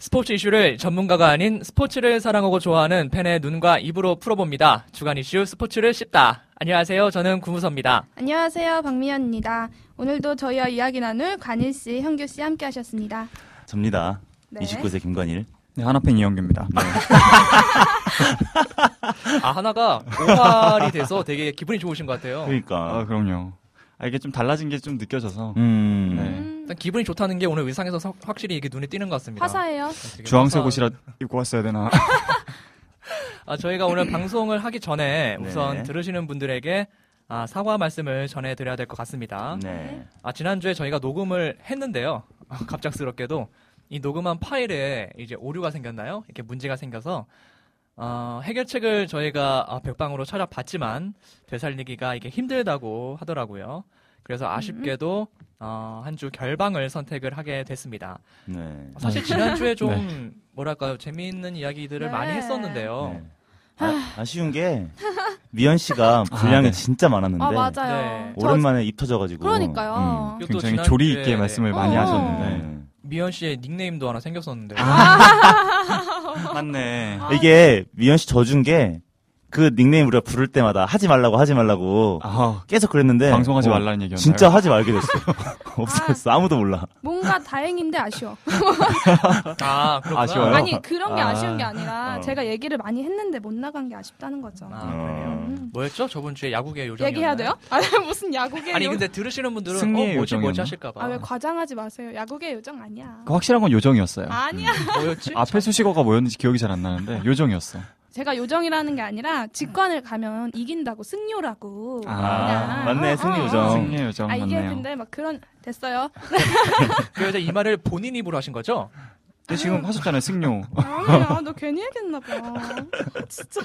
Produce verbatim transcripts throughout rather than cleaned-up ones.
스포츠 이슈를 전문가가 아닌 스포츠를 사랑하고 좋아하는 팬의 눈과 입으로 풀어봅니다. 주간 이슈 스포츠를 씹다. 안녕하세요. 저는 구무서입니다. 안녕하세요. 박미연입니다. 오늘도 저희와 이야기 나눌 관일씨, 현규씨 함께 하셨습니다. 접니다. 네. 이십구 세 김관일. 네, 하나팬 이영규입니다. 네. 아, 하나가 오할이 돼서 되게 기분이 좋으신 것 같아요. 그러니까. 아, 그럼요. 아, 이게 좀 달라진 게 좀 느껴져서. 음. 네. 일단 기분이 좋다는 게 오늘 의상에서 서, 확실히 이게 눈에 띄는 것 같습니다. 화사해요. 주황색 화사... 옷이라 입고 왔어야 되나. 아, 저희가 오늘 방송을 하기 전에 우선 네. 들으시는 분들에게 아, 사과 말씀을 전해드려야 될 것 같습니다. 네. 아, 지난주에 저희가 녹음을 했는데요. 아, 갑작스럽게도 이 녹음한 파일에 이제 오류가 생겼나요? 이렇게 문제가 생겨서 어, 해결책을 저희가 어, 백방으로 찾아봤지만 되살리기가 이게 힘들다고 하더라고요. 그래서 아쉽게도 어, 한 주 결방을 선택을 하게 됐습니다. 네. 사실 지난주에 좀 네. 뭐랄까요, 재미있는 이야기들을 네. 많이 했었는데요. 네. 아, 아쉬운 게 미연 씨가 분량이 아, 네. 진짜 많았는데 아, 맞아요. 네. 저- 오랜만에 입 터져가지고. 그러니까요. 그리고 또 굉장히 지난주에 조리 있게 말씀을 많이 어. 하셨는데. 음. 미연 씨의 닉네임도 하나 생겼었는데. 맞네. 아, 이게 미연 씨 져준 게 그 닉네임 우리가 부를 때마다 하지 말라고 하지 말라고 아, 계속 그랬는데 방송하지 어, 말라는 얘기였나요? 진짜 하지 말게 됐어. 없어졌어. 아무도 몰라. 뭔가 다행인데 아쉬워. 아, 그렇구나. 아쉬워요? 아니, 그런 게 아. 아쉬운 게 아니라 어. 제가 얘기를 많이 했는데 못 나간 게 아쉽다는 거죠. 아, 그래요. 음. 뭐였죠? 저번 주에 야구계 요정. 얘기해야 돼요? 아니, 무슨 야구계 아니 요... 근데 들으시는 분들은 승리의 어, 뭐지 뭐지 요정이었나? 하실까봐. 아, 왜 과장하지 마세요. 야구계 요정 아니야. 그 확실한 건 요정이었어요. 아니야. 뭐였지? 앞에 수식어가 뭐였는지 기억이 잘 안 나는데 요정이었어. 제가 요정이라는 게 아니라 직관을 가면 이긴다고 승료라고. 아, 그냥. 맞네, 어, 승리 어, 요정. 어. 승리 요정 아, 이게 맞네요. 근데 막 그런 됐어요. 그래서 이 말을 본인 입으로 하신 거죠? 근데 지금 하셨잖아요, 승료. 아니야, 너 괜히 얘기했나 봐. 진짜.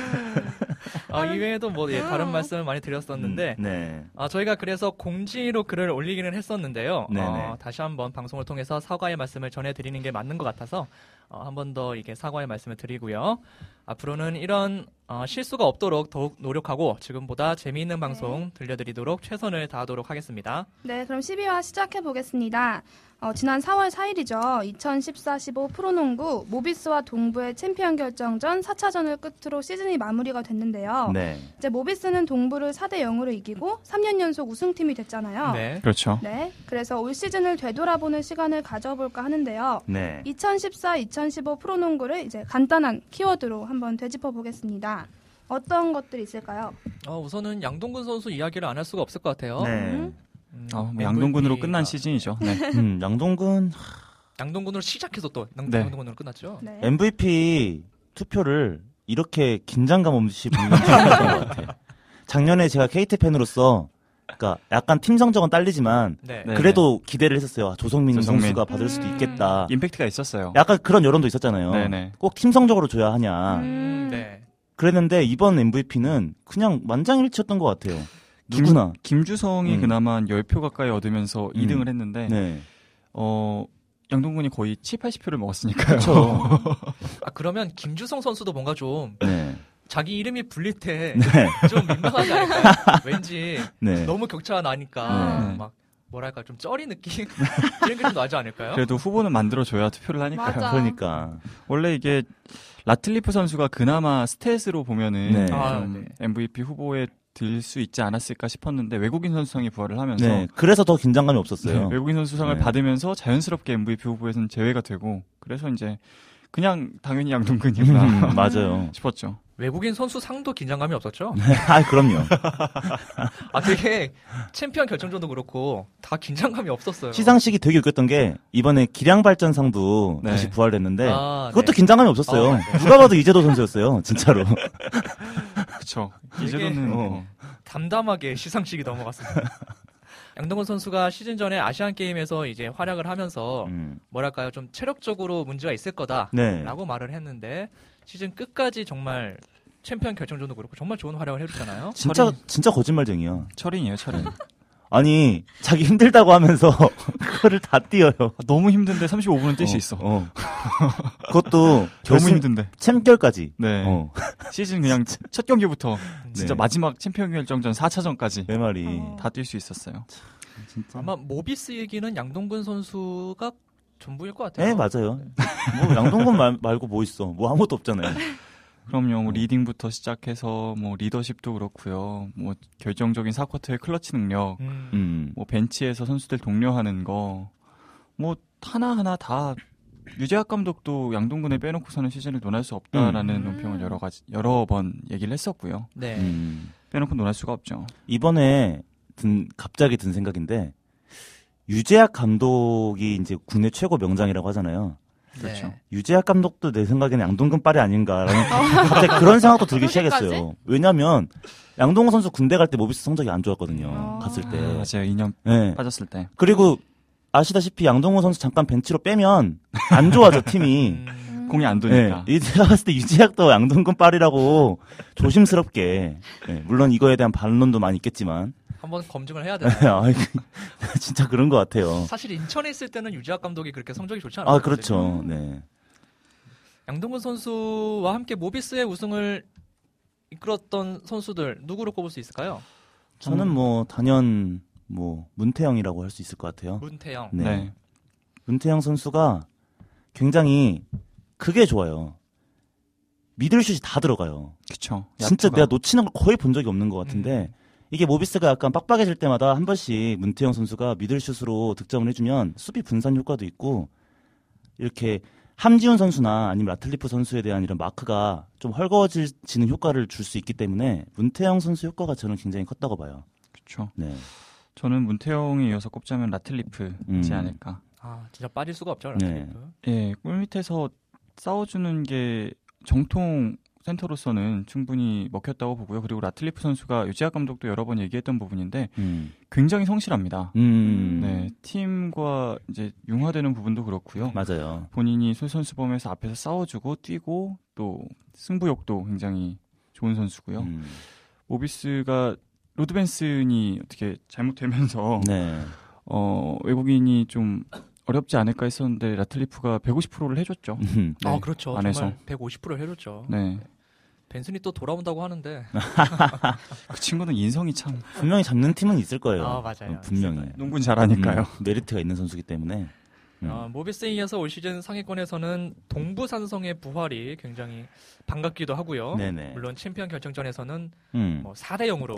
아, 이외에도 뭐 예, 다른 어. 말씀을 많이 드렸었는데 네. 아, 저희가 그래서 공지로 글을 올리기는 했었는데요. 네네. 어, 다시 한번 방송을 통해서 사과의 말씀을 전해드리는 게 맞는 것 같아서 어, 한 번 더 이게 사과의 말씀을 드리고요. 앞으로는 이런 어, 실수가 없도록 더욱 노력하고 지금보다 재미있는 방송 들려드리도록 최선을 다하도록 하겠습니다. 네, 그럼 십이 화 시작해 보겠습니다. 어, 지난 사월 사일이죠. 이천십사 십오 프로농구 모비스와 동부의 챔피언 결정전 사 차전을 끝으로 시즌이 마무리가 됐는데요. 네. 이제 모비스는 동부를 사 대 영으로 이기고 삼 년 연속 우승팀이 됐잖아요. 네. 그렇죠. 네, 그래서 올 시즌을 되돌아보는 시간을 가져볼까 하는데요. 네. 이천십사 이천십오 프로농구를 이제 간단한 키워드로 한번 되짚어 보겠습니다. 어떤 것들이 있을까요? 어, 우선은 양동근 선수 이야기를 안 할 수가 없을 것 같아요. 네. 음. 음, 어, 뭐 양동근으로 엠브이피가 끝난 시즌이죠. 네. 음, 양동근 양동근으로 시작해서 또 양, 네. 양동근으로 끝났죠. 네. 엠브이피 투표를 이렇게 긴장감 없이 보는 건 처음이었던 것 같아요. 작년에 제가 케이티 팬으로서 그러니까 약간 팀 성적은 딸리지만 네. 네. 그래도 기대를 했었어요. 조성민, 조성민. 선수가 받을 수도 음. 있겠다. 임팩트가 있었어요. 약간 그런 여론도 있었잖아요. 네네. 꼭 팀 성적으로 줘야 하냐. 음. 음, 네. 그랬는데 이번 엠브이피는 그냥 만장일치였던 것 같아요. 누구나. 김주성이 음. 그나마 한 십 표 가까이 얻으면서 이 등을 했는데 네. 어, 양동근이 거의 칠십, 팔십 표를 먹었으니까요. 그렇죠. 아, 그러면 김주성 선수도 뭔가 좀 네. 자기 이름이 불릴 때 좀 네. 민망하지 않을까요? 왠지 네. 너무 격차가 나니까 네. 막 뭐랄까 좀 쩌리 느낌 이런 게 좀 나지 않을까요? 그래도 후보는 만들어줘야 투표를 하니까요. 맞아. 그러니까. 원래 이게 라틀리프 선수가 그나마 스탯으로 보면은 네. 좀 아, 네. 엠브이피 후보에 들 수 있지 않았을까 싶었는데 외국인 선수상이 부활을 하면서 네. 그래서 더 긴장감이 네, 없었어요. 외국인 선수상을 네. 받으면서 자연스럽게 엠브이피 후보에서는 제외가 되고 그래서 이제 그냥 당연히 양동근이구나 음, 맞아요. 싶었죠. 외국인 선수 상도 긴장감이 없었죠? 아, 그럼요. 아, 되게 챔피언 결정전도 그렇고 다 긴장감이 없었어요. 시상식이 되게 웃겼던 게 이번에 기량발전상도 네. 다시 부활했는데 아, 그것도 네. 긴장감이 없었어요. 어, 네. 누가 봐도 이재도 선수였어요. 진짜로. 그쵸. 되게- 이제는 어. 담담하게 시상식이 넘어갔습니다. 양동근 선수가 시즌 전에 아시안 게임에서 이제 활약을 하면서 음. 뭐랄까요 좀 체력적으로 문제가 있을 거다라고 네. 말을 했는데 시즌 끝까지 정말 챔피언 결정전도 그렇고 정말 좋은 활약을 해줬잖아요. 진짜 철이- 진짜 거짓말쟁이야. 철인이에요, 철인. 아니 자기 힘들다고 하면서 그거를 다 뛰어요. 아, 너무 힘든데 삼십오 분은 뛸 수 어, 있어. 어. 그것도 너무 결승 힘든데. 챔결까지. 네. 어. 시즌 그냥 첫 경기부터 진짜 네. 마지막 챔피언 결정전 사 차전까지 내 말이. 어. 다 뛸 수 있었어요. 진짜. 아마 모비스 얘기는 양동근 선수가 전부일 것 같아요. 네, 맞아요. 뭐 양동근 말, 말고 뭐 있어. 뭐 아무것도 없잖아요. 그럼요. 뭐 리딩부터 시작해서 뭐 리더십도 그렇고요. 뭐 결정적인 사쿼터의 클러치 능력, 음. 음. 뭐 벤치에서 선수들 독려하는 거, 뭐 하나하나 다 유재학 감독도 양동근을 빼놓고서는 시즌을 논할 수 없다라는 음. 논평을 여러 가지 여러 번 얘기를 했었고요. 네. 음. 빼놓고 논할 수가 없죠. 이번에 든, 갑자기 든 생각인데, 유재학 감독이 이제 국내 최고 명장이라고 하잖아요. 그렇죠. 네. 유재학 감독도 내 생각에는 양동근 빨이 아닌가라는 갑자기 그런 생각도 들기 시작했어요. 왜냐면 양동근 선수 군대 갈 때 모비스 성적이 안 좋았거든요. 아. 갔을 때. 아, 맞아요. 이 년 네. 빠졌을 때. 그리고 아시다시피 양동근 선수 잠깐 벤치로 빼면 안 좋아져 팀이. 음. 공이 안 네. 도니까. 이 제가 봤을 때 유재학도 양동근 빨이라고 조심스럽게. 네. 물론 이거에 대한 반론도 많이 있겠지만. 한번 검증을 해야 되나요? 아, 진짜 그런 것 같아요. 사실 인천에 있을 때는 유재학 감독이 그렇게 성적이 좋지 않았어요. 아, 그렇죠. 네. 양동근 선수와 함께 모비스의 우승을 이끌었던 선수들 누구로 꼽을 수 있을까요? 저는 뭐 단연 뭐 문태영이라고 할 수 있을 것 같아요. 문태영. 네. 네. 문태영 선수가 굉장히 그게 좋아요. 미들슛이 다 들어가요. 그쵸. 진짜 야투가. 내가 놓치는 걸 거의 본 적이 없는 것 같은데 음. 이게 모비스가 약간 빡빡해질 때마다 한 번씩 문태영 선수가 미들슛으로 득점을 해주면 수비 분산 효과도 있고 이렇게 함지훈 선수나 아니면 라틀리프 선수에 대한 이런 마크가 좀 헐거워지는 효과를 줄 수 있기 때문에 문태영 선수 효과가 저는 굉장히 컸다고 봐요. 그쵸. 네. 저는 문태영에 이어서 꼽자면 라틀리프지 음. 않을까. 아, 진짜 빠질 수가 없죠. 네. 라틀리프. 예, 골밑에서 싸워주는 게 정통 센터로서는 충분히 먹혔다고 보고요. 그리고 라틀리프 선수가 유재학 감독도 여러 번 얘기했던 부분인데 음. 굉장히 성실합니다. 음. 네, 팀과 이제 융화되는 부분도 그렇고요. 맞아요. 본인이 솔선수범해서 앞에서 싸워주고 뛰고 또 승부욕도 굉장히 좋은 선수고요. 음. 모비스가 로드 벤슨이 어떻게 잘못되면서 네. 어, 외국인이 좀 어렵지 않을까 했었는데 라틀리프가 백오십 퍼센트를 해줬죠. 음. 네, 아, 그렇죠. 안에서. 정말 백오십 퍼센트 해줬죠. 네, 벤슨이 또 돌아온다고 하는데. 그 친구는 인성이 참 분명히 잡는 팀은 있을 거예요. 아, 맞아요. 어, 분명히. 있을 거예요. 농구는 잘하니까요. 음, 메리트가 있는 선수기 때문에. 음. 어, 모비스에 이어서 올 시즌 상위권에서는 동부산성의 부활이 굉장히 반갑기도 하고요. 네네. 물론 챔피언 결정전에서는 음. 뭐 사 대 영으로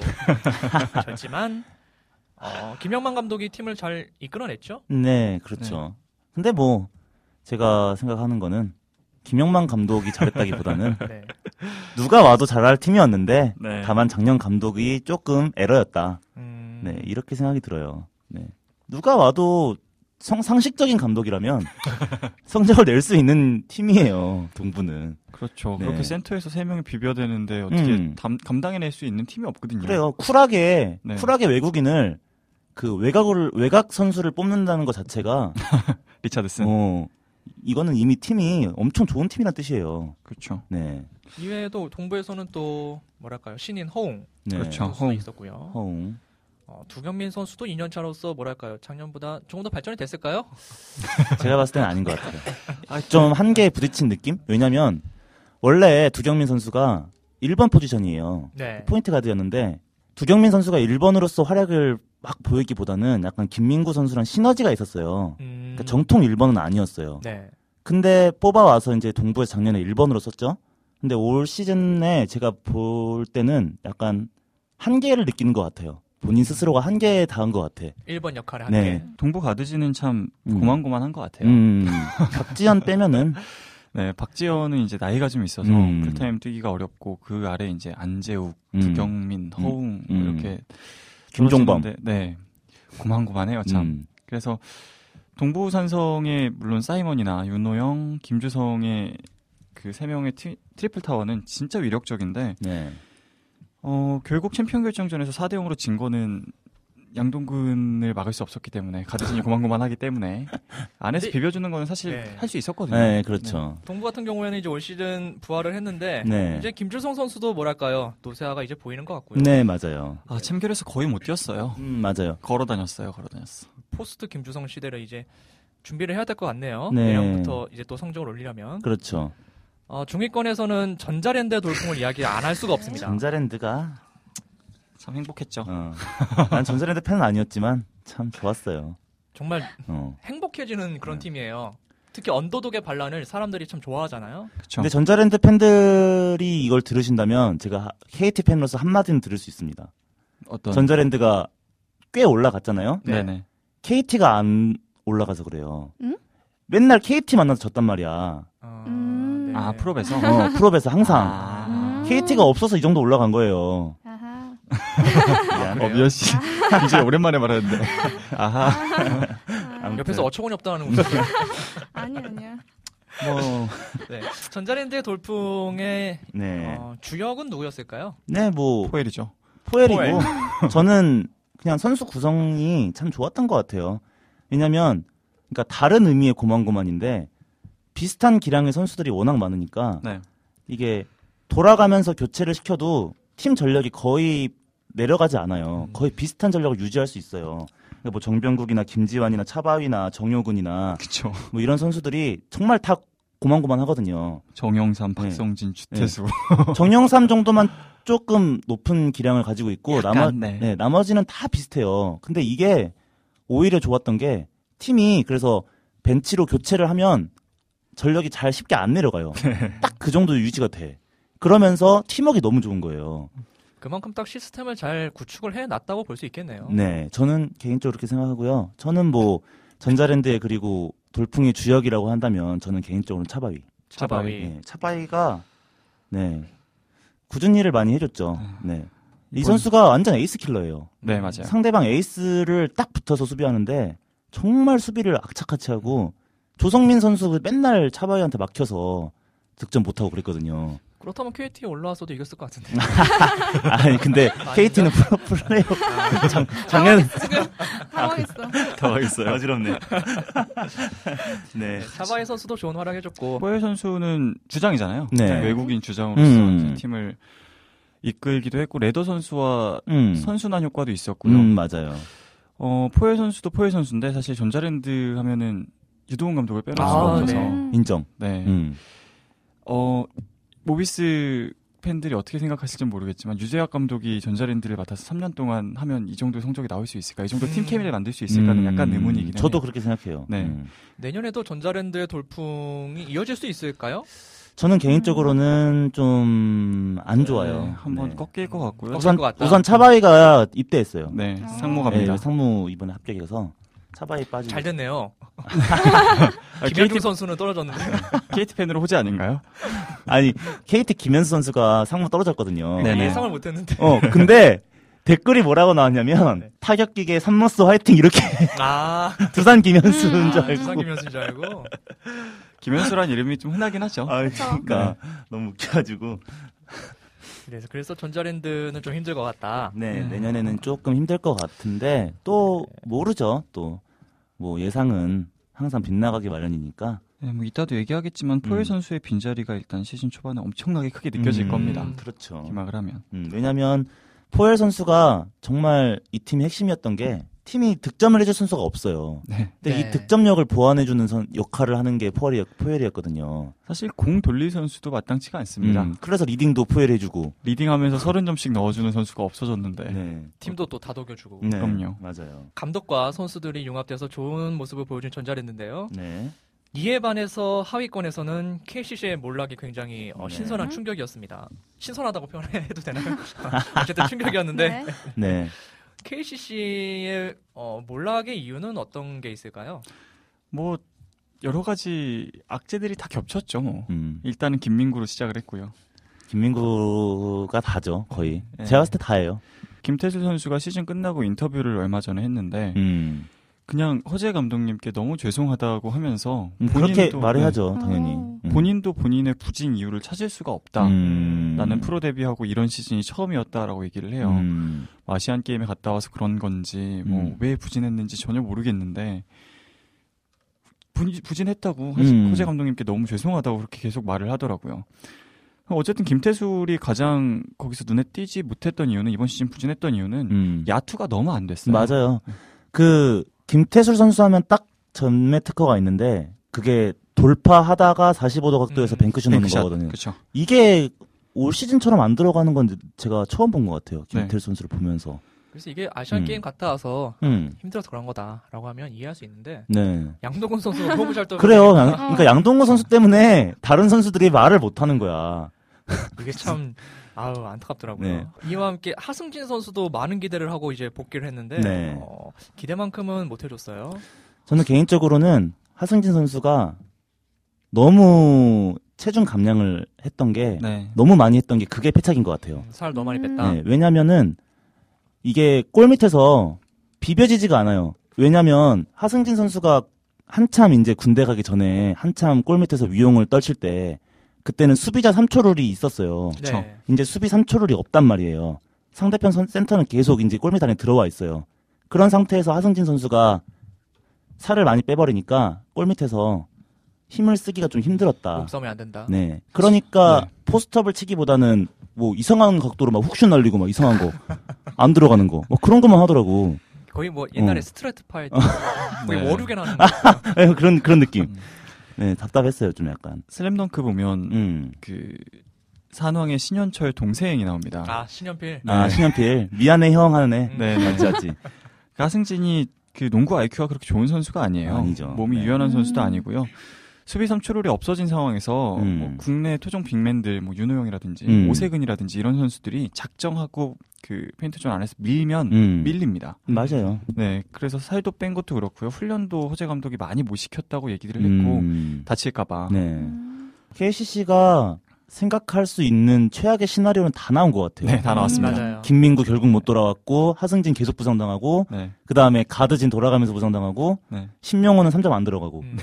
졌지만 어, 김영만 감독이 팀을 잘 이끌어냈죠. 네, 그렇죠. 근데 뭐 제가 생각하는 거는 김영만 감독이 잘했다기보다는 네. 누가 와도 잘할 팀이었는데 네. 다만 작년 감독이 조금 에러였다. 음, 네, 이렇게 생각이 들어요. 네. 누가 와도 성, 상식적인 감독이라면 성적을 낼 수 있는 팀이에요. 동부는. 그렇죠. 네. 그렇게 센터에서 세 명이 비벼대는데 어떻게 음. 담, 감당해낼 수 있는 팀이 없거든요. 그래요. 쿨하게 네. 쿨하게 외국인을 그 외곽을 외곽 선수를 뽑는다는 것 자체가 리차드슨. 어 이거는 이미 팀이 엄청 좋은 팀이란 뜻이에요. 그렇죠. 네. 이외에도 동부에서는 또 뭐랄까요 신인 허웅 네. 그렇죠. 선수도 허웅. 있었고요. 허웅. 어, 두경민 선수도 이 년 차로서 뭐랄까요 작년보다 조금 더 발전이 됐을까요? 제가 봤을 때는 아닌 것 같아요. 좀 한계에 부딪힌 느낌? 왜냐면 원래 두경민 선수가 일 번 포지션이에요. 네. 포인트 가드였는데 두경민 선수가 일 번으로서 활약을 막 보이기보다는 약간 김민구 선수랑 시너지가 있었어요. 음, 그러니까 정통 일 번은 아니었어요. 네. 근데 뽑아와서 이제 동부에서 작년에 일 번으로 썼죠. 근데 올 시즌에 제가 볼 때는 약간 한계를 느끼는 것 같아요. 본인 스스로가 한계에 닿은 것 같아. 일 번 역할을 네. 하게. 동부 가드지는 참 음. 고만고만한 것 같아요. 음, 박지현 빼면은 네, 박지현은 이제 나이가 좀 있어서 음. 풀타임 뛰기가 어렵고 그 아래 이제 안재욱, 음. 두경민, 허웅 뭐 음. 이렇게 김종범. 떨어지는데, 네, 고만고만해요 참. 음. 그래서 동부산성의 물론 사이먼이나 윤호영, 김주성의 그 세 명의 티, 트리플 타워는 진짜 위력적인데 네. 어, 결국 챔피언 결정전에서 사 대 영으로 진 거는 양동근을 막을 수 없었기 때문에 가드진이 고만고만하기 때문에 안에서 근데- 비벼주는 거는 사실 네. 할 수 있었거든요. 네, 그렇죠. 동부 같은 경우에는 이제 올 시즌 부활을 했는데 네. 이제 김주성 선수도 뭐랄까요 노세아가 이제 보이는 것 같고요. 네, 맞아요. 아, 챔결에서 거의 못 뛰었어요. 음, 맞아요. 걸어 다녔어요, 걸어 다녔어. 포스트 김주성 시대를 이제 준비를 해야 될 것 같네요. 네. 내년부터 이제 또 성적을 올리려면 그렇죠. 어, 중위권에서는 전자랜드 돌풍을 이야기 안 할 수가 없습니다. 전자랜드가 참 행복했죠. 어. 난 전자랜드 팬은 아니었지만 참 좋았어요. 정말 어. 행복해지는 그런 네. 팀이에요. 특히 언더독의 반란을 사람들이 참 좋아하잖아요. 그렇죠. 근데 전자랜드 팬들이 이걸 들으신다면 제가 케이티 팬으로서 한마디는 들을 수 있습니다. 어떤 전자랜드가 꽤 올라갔잖아요. 네. 네네. 케이티가 안 올라가서 그래요. 응? 맨날 케이티 만나서 졌단 말이야. 어, 음. 아 프로에서 어, 프로에서 항상. 아. 음. 케이티가 없어서 이 정도 올라간 거예요. 아하. 미안. 어, 미연 씨 굉장히 오랜만에 말하는데. 아하. 아, 옆에서 어처구니 없다는 웃음이. 아니 아니야. 뭐, 네. 전자랜드의 돌풍의 네. 어, 주역은 누구였을까요? 네, 뭐, 포엘이죠. 포엘이고, 포엘. 저는 그냥 선수 구성이 참 좋았던 것 같아요. 왜냐면, 그러니까 다른 의미의 고만고만인데, 비슷한 기량의 선수들이 워낙 많으니까, 네. 이게 돌아가면서 교체를 시켜도 팀 전력이 거의 내려가지 않아요. 음. 거의 비슷한 전력을 유지할 수 있어요. 그러니까 뭐 정병국이나 김지환이나 차바위나 정효근이나 그렇죠. 뭐 이런 선수들이 정말 다 고만고만하거든요. 정영삼, 네. 박성진, 주태수. 정영삼 정도만 조금 높은 기량을 가지고 있고 약간, 나머, 네. 네, 나머지는 다 비슷해요. 근데 이게 오히려 좋았던 게 팀이 그래서 벤치로 교체를 하면 전력이 잘 쉽게 안 내려가요. 딱 그 정도 유지가 돼. 그러면서 팀워크가 너무 좋은 거예요. 그만큼 딱 시스템을 잘 구축을 해놨다고 볼 수 있겠네요. 네, 저는 개인적으로 그렇게 생각하고요. 저는 뭐 전자랜드의 그리고 돌풍의 주역이라고 한다면 저는 개인적으로는 차바위. 차바위. 네, 차바위가 네 굳은 일을 많이 해줬죠. 네, 이 선수가 완전 에이스 킬러예요. 네 맞아요. 상대방 에이스를 딱 붙어서 수비하는데 정말 수비를 악착같이 하고 조성민 선수 맨날 차바위한테 막혀서 득점 못하고 그랬거든요. 그렇다면 케이티 올라와서도 이겼을 것 같은데. 아니 근데 케이티는 프로 플레이오프 작- 작년 당황했어. 당황했어요. 어지럽네. 네. 차바이 선수도 좋은 활약해줬고. 포엘 선수는 주장이잖아요. 네. 외국인 주장으로서 음. 팀을 이끌기도 했고 레더 선수와 음. 선순환 효과도 있었고요. 음 맞아요. 어, 포엘 선수도 포엘 선수인데 사실 전자랜드 하면은 유도훈 감독을 빼놓을 수가 아, 없어서. 네. 음. 인정. 네. 음. 어, 모비스 팬들이 어떻게 생각하실지 모르겠지만 유재학 감독이 전자랜드를 맡아서 삼 년 동안 하면 이 정도의 성적이 나올 수 있을까? 이 정도 팀 케미를 만들 수 있을까는 음. 약간 의문이긴 해요. 저도 그렇게 생각해요. 네. 음. 내년에도 전자랜드의 돌풍이 이어질 수 있을까요? 저는 개인적으로는 좀 안 좋아요. 네, 한번 네. 꺾일 것 같고요. 꺾일 우선 것 같다. 우선 차바위가 입대했어요. 네, 아. 상무 갑니다. 네, 상무 이번에 합격해서 차바위 빠지고. 잘 됐네요. 아, 김현중 케이티, 선수는 떨어졌는데. 케이티 팬으로 호재 아닌가요? 아니 케이티 김현수 선수가 상무 떨어졌거든요. 네네. 예상을 못했는데. 어 근데 댓글이 뭐라고 나왔냐면 네. 타격기계 삼모스 화이팅 이렇게 아, 두산 김현수인 줄 아, 알고. 두산 김현수인 줄 알고. 김현수란 이름이 좀 흔하긴 하죠. 아, 그쵸. 그러니까 너무 웃겨가지고. 그래서 그래서 전자랜드는 좀 힘들 것 같다. 네, 음. 내년에는 조금 힘들 것 같은데 또 모르죠. 또 뭐 예상은 항상 빗나가기 마련이니까. 네, 뭐 이따도 얘기하겠지만 포엘 음. 선수의 빈자리가 일단 시즌 초반에 엄청나게 크게 느껴질 음, 겁니다. 그렇죠. 기막을 하면. 음, 왜냐하면 포엘 선수가 정말 이 팀의 핵심이었던 게 팀이 득점을 해줄 선수가 없어요. 네. 근데 네. 이 득점력을 보완해주는 선, 역할을 하는 게 포엘이, 포엘이었거든요. 사실 공 돌릴 선수도 마땅치가 않습니다. 음, 그래서 리딩도 포엘 해주고. 리딩하면서 서른 점씩 넣어주는 선수가 없어졌는데. 네. 팀도 또 다독여주고. 네. 그럼요. 맞아요. 감독과 선수들이 융합돼서 좋은 모습을 보여준 전자랜드인데요. 네. 이에 반해서 하위권에서는 케이씨씨의 몰락이 굉장히 어, 네. 신선한 충격이었습니다. 신선하다고 표현해도 되나요? 어쨌든 충격이었는데 네. 네. 케이씨씨의 어, 몰락의 이유는 어떤 게 있을까요? 뭐 여러 가지 악재들이 다 겹쳤죠. 뭐. 음. 일단은 김민구로 시작을 했고요. 김민구가 다죠, 거의. 네. 제가 봤을 때 다예요. 김태술 선수가 시즌 끝나고 인터뷰를 얼마 전에 했는데 음. 그냥 허재 감독님께 너무 죄송하다고 하면서 음, 그렇게 본인도- 말해야죠, 네. 당연히. 어. 음. 본인도 본인의 부진 이유를 찾을 수가 없다. 음. 나는 프로 데뷔하고 이런 시즌이 처음이었다라고 얘기를 해요. 음. 아시안 게임에 갔다 와서 그런 건지 뭐 왜 음. 부진했는지 전혀 모르겠는데 부, 부진했다고 음. 허재 감독님께 너무 죄송하다고 그렇게 계속 말을 하더라고요. 어쨌든 김태술이 가장 거기서 눈에 띄지 못했던 이유는 이번 시즌 부진했던 이유는 음. 야투가 너무 안 됐어요. 맞아요. 그 김태술 선수 하면 딱 전매 특허가 있는데 그게 돌파하다가 사십오 도 각도에서 음. 뱅크슛 넣는 뱅크샷. 거거든요. 그렇죠. 이게 올 시즌처럼 안 들어가는 건 제가 처음 본 것 같아요. 김태술 네. 선수를 보면서. 그래서 이게 아시안 음. 게임 갔다 와서 음. 힘들어서 그런 거다라고 하면 이해할 수 있는데 네. 양동근 선수가 호흡을 잘 떠. 그래요. 양, 어. 그러니까 양동근 선수 때문에 다른 선수들이 말을 못 하는 거야. 이게 참 아우 안타깝더라고요. 네. 이와 함께 하승진 선수도 많은 기대를 하고 이제 복귀를 했는데 네. 어, 기대만큼은 못 해줬어요. 저는 개인적으로는 하승진 선수가 너무 체중 감량을 했던 게 네. 너무 많이 했던 게 그게 패착인 것 같아요. 살 너무 많이 음. 뺐다. 네, 왜냐면은 이게 골 밑에서 비벼지지가 않아요. 왜냐면 하승진 선수가 한참 이제 군대 가기 전에 한참 골 밑에서 위용을 떨칠 때 그때는 수비자 삼 초 룰이 있었어요. 그쵸. 네. 이제 수비 삼 초 룰이 없단 말이에요. 상대편 선- 센터는 계속 이제 골밑 안에 들어와 있어요. 그런 상태에서 하승진 선수가 살을 많이 빼버리니까 골밑에서 힘을 쓰기가 좀 힘들었다. 몸싸움이 안 된다. 네. 그러니까 네. 포스트업을 치기보다는 뭐 이상한 각도로 막 훅슛 날리고 막 이상한 거 안 들어가는 거 뭐 그런 것만 하더라고. 거의 뭐 옛날에 어. 스트레이트 파이트 거의 네. 워룩에 나는 거. 네, 그런 그런 느낌. 음. 네, 답답했어요 좀 약간. 슬램덩크 보면 음. 그 산왕의 신현철 동생이 나옵니다. 아 신현필. 아 네. 신현필 미안해 형 하는 애. 음. 네, 맞지 맞지. 그 하승진이 그 농구 아이큐가 그렇게 좋은 선수가 아니에요. 아니죠. 몸이 네. 유연한 선수도 음. 아니고요. 수비 삼 초 룰이 없어진 상황에서 음. 뭐 국내 토종 빅맨들 뭐 윤호영이라든지 음. 오세근이라든지 이런 선수들이 작정하고 그 페인트존 안에서 밀면 음. 밀립니다. 맞아요. 네, 그래서 살도 뺀 것도 그렇고요. 훈련도 호재 감독이 많이 못 시켰다고 얘기를 했고 음. 다칠까봐. 네. 음. 케이씨씨가 생각할 수 있는 최악의 시나리오는 다 나온 것 같아요. 네, 다 나왔습니다. 맞아요. 김민구 결국 못 돌아왔고 하승진 계속 부상당하고 네, 그 다음에 가드진 돌아가면서 부상당하고 네. 신명호는 삼 점 안 들어가고. 음.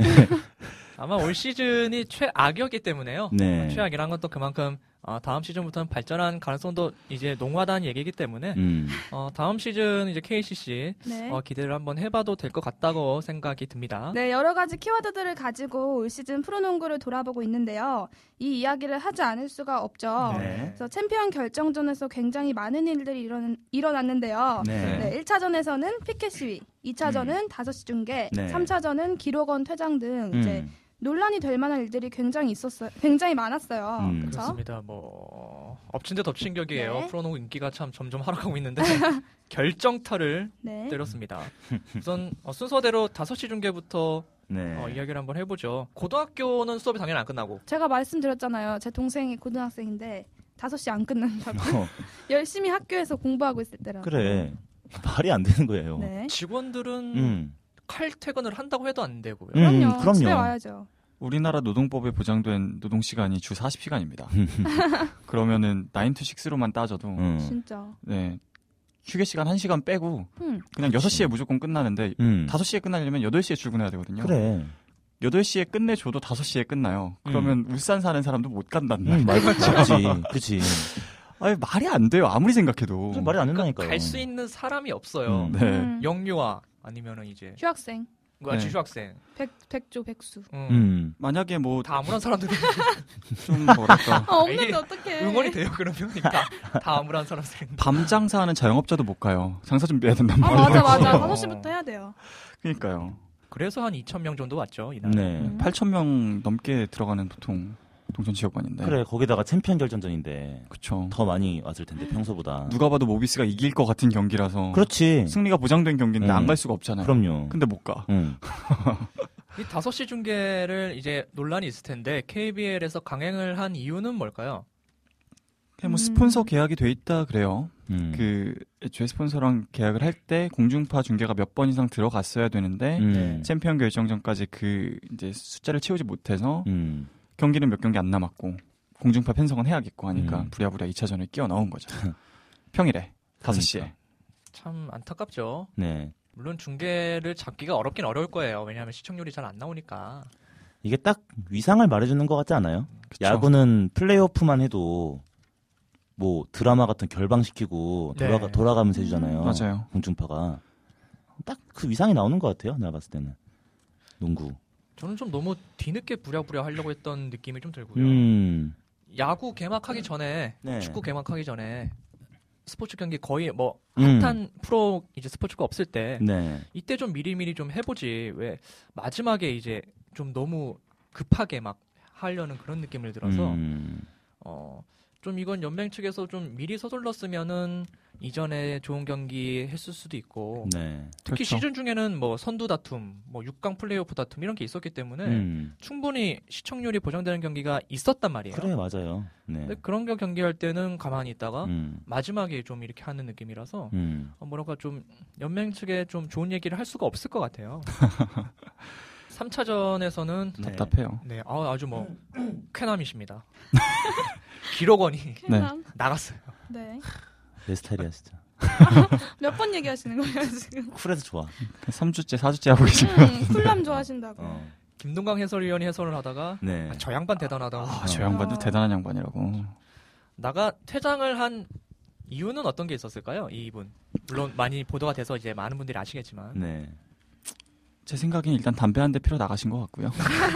아마 올 시즌이 최악이었기 때문에요. 네. 최악이란 건 또 그만큼 어, 다음 시즌부터는 발전한 가능성도 이제 농후하다는 얘기이기 때문에 음. 어, 다음 시즌 이제 케이씨씨 네. 어, 기대를 한번 해봐도 될 것 같다고 생각이 듭니다. 네, 여러 가지 키워드들을 가지고 올 시즌 프로농구를 돌아보고 있는데요. 이 이야기를 하지 않을 수가 없죠. 네. 그래서 챔피언 결정전에서 굉장히 많은 일들이 일어난, 일어났는데요. 네. 네, 일 차전에서는 피켓 시위, 이 차전은 다섯 시 중계, 네. 삼 차전은 기록원 퇴장 등 이제 음. 논란이 될 만한 일들이 굉장히 있었어요. 굉장히 많았어요. 음. 그렇죠? 그렇습니다. 뭐 엎친 데 덮친 격이에요. 네. 프로농구 인기가 참 점점 하락하고 있는데 결정타를 네. 때렸습니다. 우선 어, 순서대로 다섯 시 중계부터 네. 어, 이야기를 한번 해보죠. 고등학교는 수업이 당연히 안 끝나고 제가 말씀드렸잖아요. 제 동생이 고등학생인데 다섯 시 안 끝난다고. 어, 열심히 학교에서 공부하고 있을 때라. 그래. 말이 안 되는 거예요. 네. 직원들은 음. 칼퇴근을 한다고 해도 안 되고요. 음, 그럼요. 그럼요. 집에 와야죠. 우리나라 노동법에 보장된 노동 시간이 주 사십 시간입니다. 그러면은 나인 투 식스로만 따져도 음. 진짜. 네. 휴게 시간 한 시간 빼고 음. 그냥 여섯 시에 무조건 끝나는데 음. 다섯 시에 끝나려면 여덟 시에 출근해야 되거든요. 그래. 여덟 시에 끝내줘도 다섯 시에 끝나요. 그러면 울산 사는 사람도 못 간단 음, 말이에요. 말 맞지. 그치. 아니, 말이 안 돼요. 아무리 생각해도. 그래서 말이 안 된다니까요. 갈 수 있는 사람이 없어요. 음. 네. 음. 영유아 아니면은 이제 휴학생. 뭐야 네. 주휴학생. 백, 백조 백수. 음. 음. 만약에 뭐 다 아무런 사람들이 좀 뭐랄까 아, 없는데 이게 어떡해. 응원이 돼요 그러면 그러니까 다 아무런 사람들이. 밤 장사하는 자영업자도 못 가요. 장사 준비해야 된단 아, 말이에요. 맞아, 맞아. 어. 다섯 시부터 해야 돼요. 그러니까요. 그래서 한 이천 명 정도 왔죠 이날. 네. 음. 팔천 명 넘게 들어가는 보통 동천 지역관인데. 그래, 거기다가 챔피언 결정전인데 그쵸. 더 많이 왔을 텐데 평소보다. 누가 봐도 모비스가 이길 것 같은 경기라서 그렇지. 승리가 보장된 경기인데 음. 안 갈 수가 없잖아요. 그럼요. 근데 못 가. 음. 이 다섯 시 중계를 이제 논란이 있을 텐데 케이비엘에서 강행을 한 이유는 뭘까요? 그냥 뭐 음. 스폰서 계약이 돼 있다 그래요. 음. 그 애초에 스폰서랑 계약을 할 때 공중파 중계가 몇 번 이상 들어갔어야 되는데 음. 챔피언 결정전까지 그 이제 숫자를 채우지 못해서 음. 경기는 몇 경기 안 남았고 공중파 편성은 해야겠고 하니까 음. 부랴부랴 이 차전을 끼워 넣은 거죠. 평일에 다섯 시에. 그러니까. 참 안타깝죠. 네. 물론 중계를 잡기가 어렵긴 어려울 거예요. 왜냐하면 시청률이 잘 안 나오니까. 이게 딱 위상을 말해주는 것 같지 않아요? 그쵸. 야구는 플레이오프만 해도 뭐 드라마 같은 결방시키고 네. 돌아가, 돌아가면서 해주잖아요. 음. 맞아요. 공중파가. 딱 그 위상이 나오는 것 같아요. 내가 봤을 때는. 농구. 저는 좀 너무 뒤늦게 부랴부랴 하려고 했던 느낌이 좀 들고요. 음. 야구 개막하기 전에 네. 축구 개막하기 전에 스포츠 경기 거의 뭐 음. 핫한 프로 이제 스포츠가 없을 때 네. 이때 좀 미리미리 좀 해보지 왜 마지막에 이제 좀 너무 급하게 막 하려는 그런 느낌을 들어서 음. 어 좀 이건 연맹 측에서 좀 미리 서둘렀으면은 이전에 좋은 경기 했을 수도 있고 네. 특히 그렇죠. 시즌 중에는 뭐 선두 다툼, 뭐 육 강 플레이오프 다툼 이런 게 있었기 때문에 음. 충분히 시청률이 보장되는 경기가 있었단 말이에요. 그래 맞아요. 네. 근데 그런 거 경기할 때는 가만히 있다가 음. 마지막에 좀 이렇게 하는 느낌이라서 음. 어, 뭐랄까 좀 연맹 측에 좀 좋은 얘기를 할 수가 없을 것 같아요. 삼 차전에서는 네. 답답해요. 네, 아, 아주 뭐 쾌남이십니다. 기록원이 쾌남. 나갔어요. 네. 내 스타일이야 진짜. 몇 번 얘기하시는 거예요 지금? 쿨해서 좋아. 삼 주째, 사 주째 하고 계시면 음, 쿨남 좋아하신다고. 어. 김동강 해설위원이 해설을 하다가 네. 아, 저 양반 대단하다고. 아, 저 양반도 어. 대단한 양반이라고. 나가 퇴장을 한 이유는 어떤 게 있었을까요? 이분. 물론 많이 보도가 돼서 이제 많은 분들이 아시겠지만. 네. 제 생각엔 일단 담배 한 대 피러 나가신 것 같고요.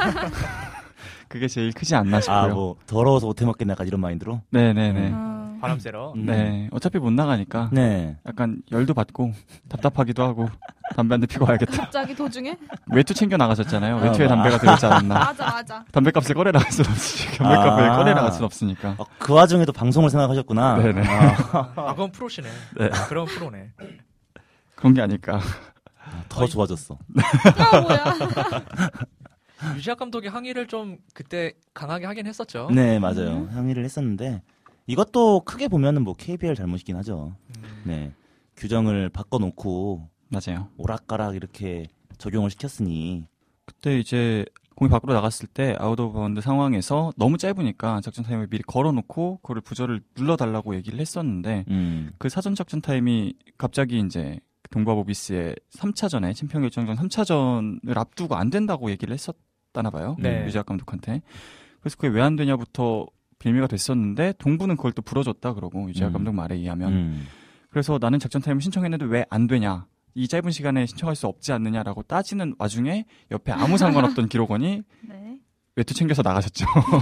그게 제일 크지 않나 싶고요. 아 뭐 더러워서 못해 먹겠네 약간 이런 마인드로. 네네네. 어. 바람 쐬러. 음. 네. 어차피 못 나가니까 네. 약간 열도 받고 답답하기도 하고 담배 한 대 피고 와야겠다. 갑자기 도중에? 외투 챙겨 나가셨잖아요. 아, 외투에 뭐. 담배가 들어있지 않았나. 맞아 맞아. 담배값을 꺼내 나갈 순 없으니까. 담배값을 아. 꺼내 나갈 순 없으니까. 어, 그 와중에도 방송을 생각하셨구나. 네네. 아, 아, 그건 프로시네. 네. 그런 프로네. 그런 게 아닐까. 더 좋아졌어. 아 뭐야? 유지학 감독이 항의를 좀 그때 강하게 하긴 했었죠. 네 맞아요. 항의를 했었는데 이것도 크게 보면은 뭐 케이비엘 잘못이긴 하죠. 음, 네. 규정을 바꿔놓고 맞아요. 오락가락 이렇게 적용을 시켰으니. 그때 이제 공이 밖으로 나갔을 때 아웃 오브 바운드 상황에서 너무 짧으니까 작전 타임을 미리 걸어놓고 그걸 부저를 눌러달라고 얘기를 했었는데 음. 그 사전 작전 타임이 갑자기 이제 동부와 모비스의 삼 차전에 챔피언 결정전 삼 차전을 앞두고 안 된다고 얘기를 했었다나 봐요. 네. 유지학 감독한테. 그래서 그게 왜 안 되냐부터 빌미가 됐었는데 동부는 그걸 또 불어줬다 그러고 유지학 음. 감독 말에 의하면. 음. 그래서 나는 작전 타임을 신청했는데 왜 안 되냐. 이 짧은 시간에 신청할 수 없지 않느냐라고 따지는 와중에 옆에 아무 상관없던 기록원이 네. 외투 챙겨서 나가셨죠.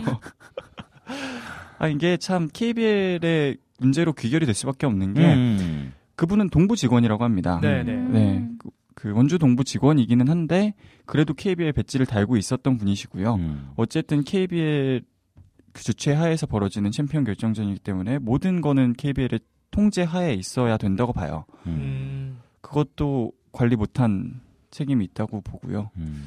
아, 이게 참 케이비엘의 문제로 귀결이 될 수밖에 없는 게 음. 그분은 동부 직원이라고 합니다. 네, 네. 네. 그, 그 원주 동부 직원이기는 한데 그래도 케이비엘 배지를 달고 있었던 분이시고요. 음. 어쨌든 케이비엘 그 주최 하에서 벌어지는 챔피언 결정전이기 때문에 모든 거는 케이비엘의 통제 하에 있어야 된다고 봐요. 음. 음, 그것도 관리 못한 책임이 있다고 보고요. 음.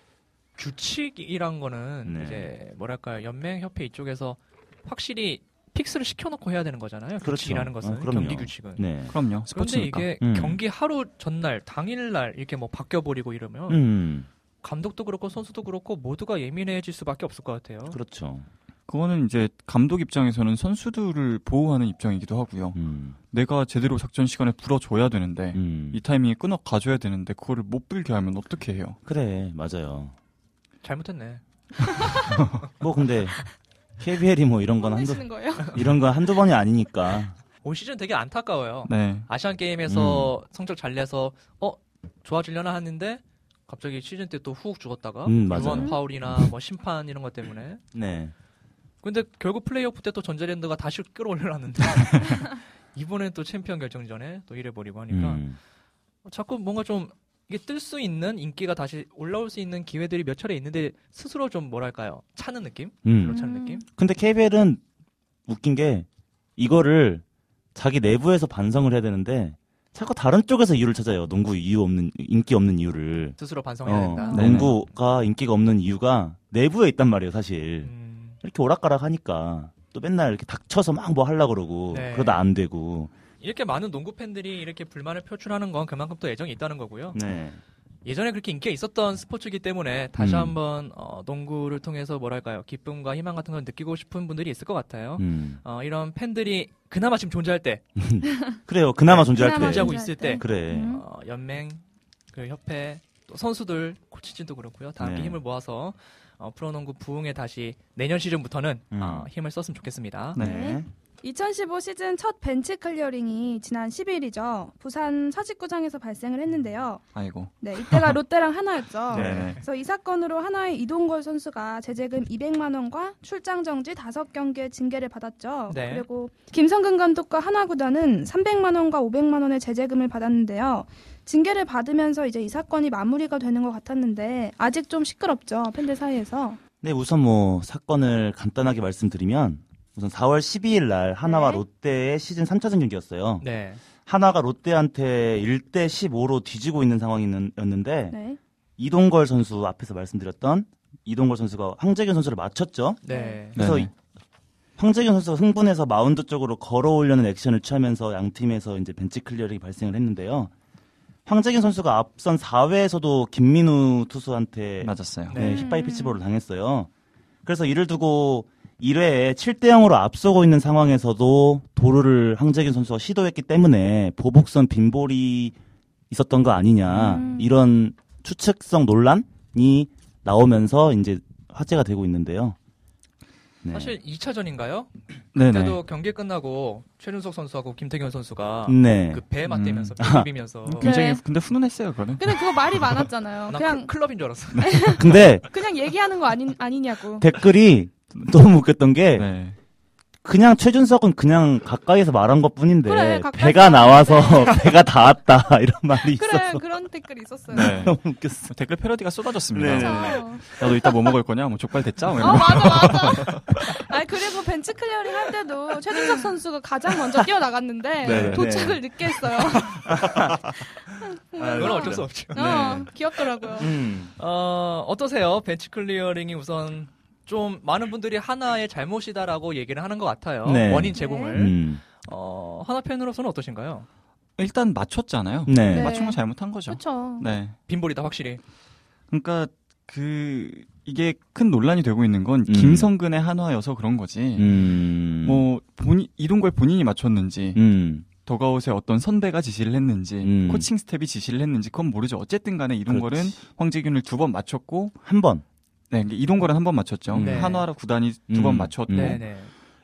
규칙이란 거는 네. 이제 뭐랄까요 연맹협회 이쪽에서 확실히 픽스를 시켜놓고 해야 되는 거잖아요. 그렇죠. 규칙이라는 것은 어, 그럼요. 경기 규칙은. 네. 그럼요. 그런데 스포츠니까. 이게 음. 경기 하루 전날, 당일날 이렇게 뭐 바뀌어버리고 이러면 음. 감독도 그렇고 선수도 그렇고 모두가 예민해질 수밖에 없을 것 같아요. 그렇죠. 그거는 이제 감독 입장에서는 선수들을 보호하는 입장이기도 하고요. 음. 내가 제대로 작전 시간에 불어줘야 되는데 음. 이 타이밍에 끊어 가줘야 되는데 그거를 못 불게 하면 어떻게 해요? 그래 맞아요. 잘못했네. 뭐 근데 케이비엘이 뭐 이런 건 한두 혼내시는 거예요? 이런 건 한두 번이 아니니까. 올 시즌 되게 안타까워요. 네. 아시안 게임에서 성적 잘 내서 어 좋아지려나 하는데 갑자기 시즌 때 또 훅 죽었다가 음, 맞아요. 유언 파울이나 뭐 심판 이런 것 때문에. 네. 근데 결국 플레이오프 때 또 전자랜드가 다시 끌어올려놨는데 이번엔 또 챔피언 결정전에 또 이래버리고 하니까 음. 자꾸 뭔가 좀 이게 뜰 수 있는 인기가 다시 올라올 수 있는 기회들이 몇 차례 있는데 스스로 좀 뭐랄까요 차는 느낌? 음. 별로 차는 느낌? 근데 케이비엘은 웃긴 게 이거를 자기 내부에서 반성을 해야 되는데 자꾸 다른 쪽에서 이유를 찾아요. 농구 이유 없는 인기 없는 이유를. 스스로 반성해야 어, 된다. 네. 농구가 인기가 없는 이유가 내부에 있단 말이에요, 사실. 음, 이렇게 오락가락 하니까 또 맨날 이렇게 닥쳐서 막 뭐 하려고 그러고 네. 그러다 안 되고. 이렇게 많은 농구 팬들이 이렇게 불만을 표출하는 건 그만큼 또 애정이 있다는 거고요. 네. 예전에 그렇게 인기가 있었던 스포츠이기 때문에 다시 음. 한번 어, 농구를 통해서 뭐랄까요 기쁨과 희망 같은 걸 느끼고 싶은 분들이 있을 것 같아요. 음. 어, 이런 팬들이 그나마 지금 존재할 때, 그래요. 그나마 존재할 그나마 때. 존재하고 존재할 있을 때. 때, 그래. 음. 어, 연맹, 그 협회, 또 선수들, 코치진도 그렇고요. 다 함께 네. 힘을 모아서 어, 프로농구 부흥에 다시 내년 시즌부터는 음. 어, 힘을 썼으면 좋겠습니다. 네. 네. 이천십오 시즌 첫 벤치 클리어링이 지난 십일이죠. 부산 서직구장에서 발생을 했는데요. 아이고. 네, 이때가 롯데랑 하나였죠. 네. 그래서 이 사건으로 하나의 이동걸 선수가 제재금 이백만 원과 출장 정지 다섯 경기의 징계를 받았죠. 네. 그리고 김성근 감독과 하나구단은 삼백만 원과 오백만 원의 제재금을 받았는데요. 징계를 받으면서 이제 이 사건이 마무리가 되는 것 같았는데 아직 좀 시끄럽죠. 팬들 사이에서. 네, 우선 뭐 사건을 간단하게 말씀드리면 우선 사월 십이일 날 하나와 네. 롯데의 시즌 삼 차전 경기였어요. 네. 하나가 롯데한테 일 대 십오로 뒤지고 있는 상황이었는데 네. 이동걸 선수 앞에서 말씀드렸던 이동걸 선수가 황재균 선수를 맞췄죠. 네. 그래서 네네. 황재균 선수가 흥분해서 마운드 쪽으로 걸어오려는 액션을 취하면서 양 팀에서 이제 벤치 클리어링이 발생을 했는데요. 황재균 선수가 앞선 사 회에서도 김민우 투수한테 맞았어요. 네, 음. 힙바이 피치볼을 당했어요. 그래서 이를 두고 일 회에 칠 대 영으로 앞서고 있는 상황에서도 도루를 황재균 선수가 시도했기 때문에 보복선 빈볼이 있었던 거 아니냐 음. 이런 추측성 논란이 나오면서 이제 화제가 되고 있는데요. 네. 사실 이 차전인가요? 네네. 그때도 경기 끝나고 최준석 선수하고 김태균 선수가 네. 그 배에 맞대면서 음. 배 비비면서 굉장히 네. 근데 훈훈했어요, 그거는. 근데 그거 말이 많았잖아요. 난 그냥 클- 클럽인 줄 알았어. 근데 그냥 얘기하는 거 아니 아니냐고. 댓글이 너무 웃겼던 게 네. 그냥 최준석은 그냥 가까이서 말한 것 뿐인데 그래, 가까이서 배가 나와서 말하는데. 배가 닿았다 이런 말이 그래 있어서 그런 댓글이 있었어요. 네. 너무 웃겼어. 댓글 패러디가 쏟아졌습니다. 네. 그렇죠. 나도 이따 뭐 먹을 거냐? 뭐 족발 됐자? 뭐 어 이런 거. 맞아 맞아. 아니 그리고 벤치 클리어링 할 때도 최준석 선수가 가장 먼저 뛰어 나갔는데 네, 도착을 늦게 했어요. 그건 어쩔 수 없죠. 어 귀엽더라고요. 음. 어, 어떠세요? 벤치 클리어링이 우선 좀 많은 분들이 하나의 잘못이다라고 얘기를 하는 것 같아요. 네. 원인 제공을. 음. 어, 하나 팬으로서는 어떠신가요? 일단 맞췄잖아요. 네. 네. 맞춘 건 잘못한 거죠. 그렇죠. 네. 빈볼이다 확실히. 그러니까 그 이게 큰 논란이 되고 있는 건 음. 김성근의 한화여서 그런 거지. 음. 뭐 본인 이동걸 본인이 맞췄는지 음. 더가웃의 어떤 선배가 지시를 했는지 음. 코칭 스텝이 지시를 했는지 그건 모르죠. 어쨌든 간에 이동걸은 그렇지. 황재균을 두 번 맞췄고 한 번. 네, 이동걸은 한 번 맞췄죠. 네. 한화라 구단이 두 번 음. 맞췄고 음. 네네.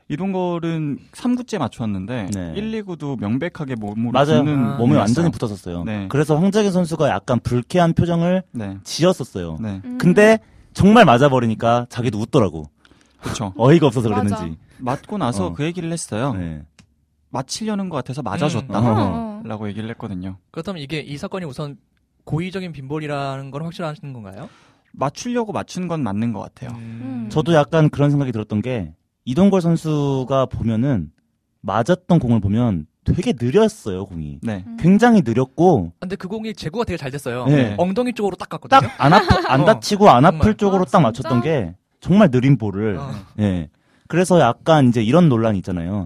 이동걸은 삼 구째 맞췄는데 네. 일, 이 구도 명백하게 몸으로 맞아요. 붙는 아. 몸에 공이었어요. 완전히 붙었었어요. 네. 그래서 황재균 선수가 약간 불쾌한 표정을 네. 지었었어요. 네. 음. 근데 정말 맞아버리니까 자기도 웃더라고. 그렇죠. 어이가 없어서 맞아. 그랬는지. 맞고 나서 어. 그 얘기를 했어요. 네. 맞히려는 것 같아서 맞아줬다. 음. 어. 라고 얘기를 했거든요. 그렇다면 이게 이 사건이 우선 고의적인 빈볼이라는 건 확실하신 건가요? 맞추려고 맞춘 건 맞는 것 같아요. 음. 저도 약간 그런 생각이 들었던 게 이동걸 선수가 보면은 맞았던 공을 보면 되게 느렸어요, 공이. 네. 음. 굉장히 느렸고 근데 그 공이 제구가 되게 잘 됐어요. 네. 엉덩이 쪽으로 딱 갔거든요. 딱 안 아파 안 어. 다치고 안 아플 정말. 쪽으로 아, 딱 진짜? 맞췄던 게 정말 느린 볼을. 어. 예. 그래서 약간 이제 이런 논란이 있잖아요.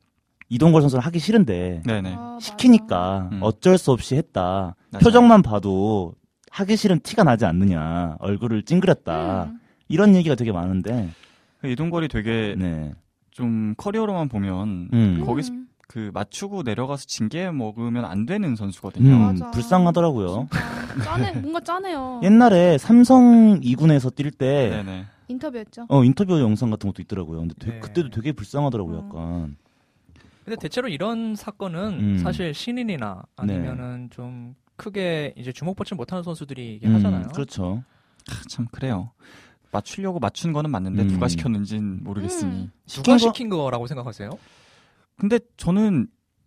이동걸 선수는 하기 싫은데 네네. 아, 맞아. 시키니까 음. 어쩔 수 없이 했다. 맞아요. 표정만 봐도 하기 싫은 티가 나지 않느냐. 얼굴을 찡그렸다. 음. 이런 얘기가 되게 많은데. 이동걸이 되게 네. 좀 커리어로만 보면 음. 거기서 음. 그 맞추고 내려가서 징계 먹으면 안 되는 선수거든요. 음, 맞아. 불쌍하더라고요. 진짜 짠해 뭔가 짠해요. 옛날에 삼성 이 군에서 뛸 때 네네. 인터뷰였죠. 어, 인터뷰 영상 같은 것도 있더라고요. 근데 되게- 네. 그때도 되게 불쌍하더라고요, 어. 약간. 근데 대체로 이런 사건은 음. 사실 신인이나 아니면은 좀 크게 이제 주목받지 못하는 선수들이 이게 음, 하잖아요. 그렇죠. 아, 참 그래요. 맞추려고 맞춘 거는 맞는데 음. 누가 시켰는진 모르겠으니. 음. 누가 거- 시킨 거라고 생각하세요? 근데 저는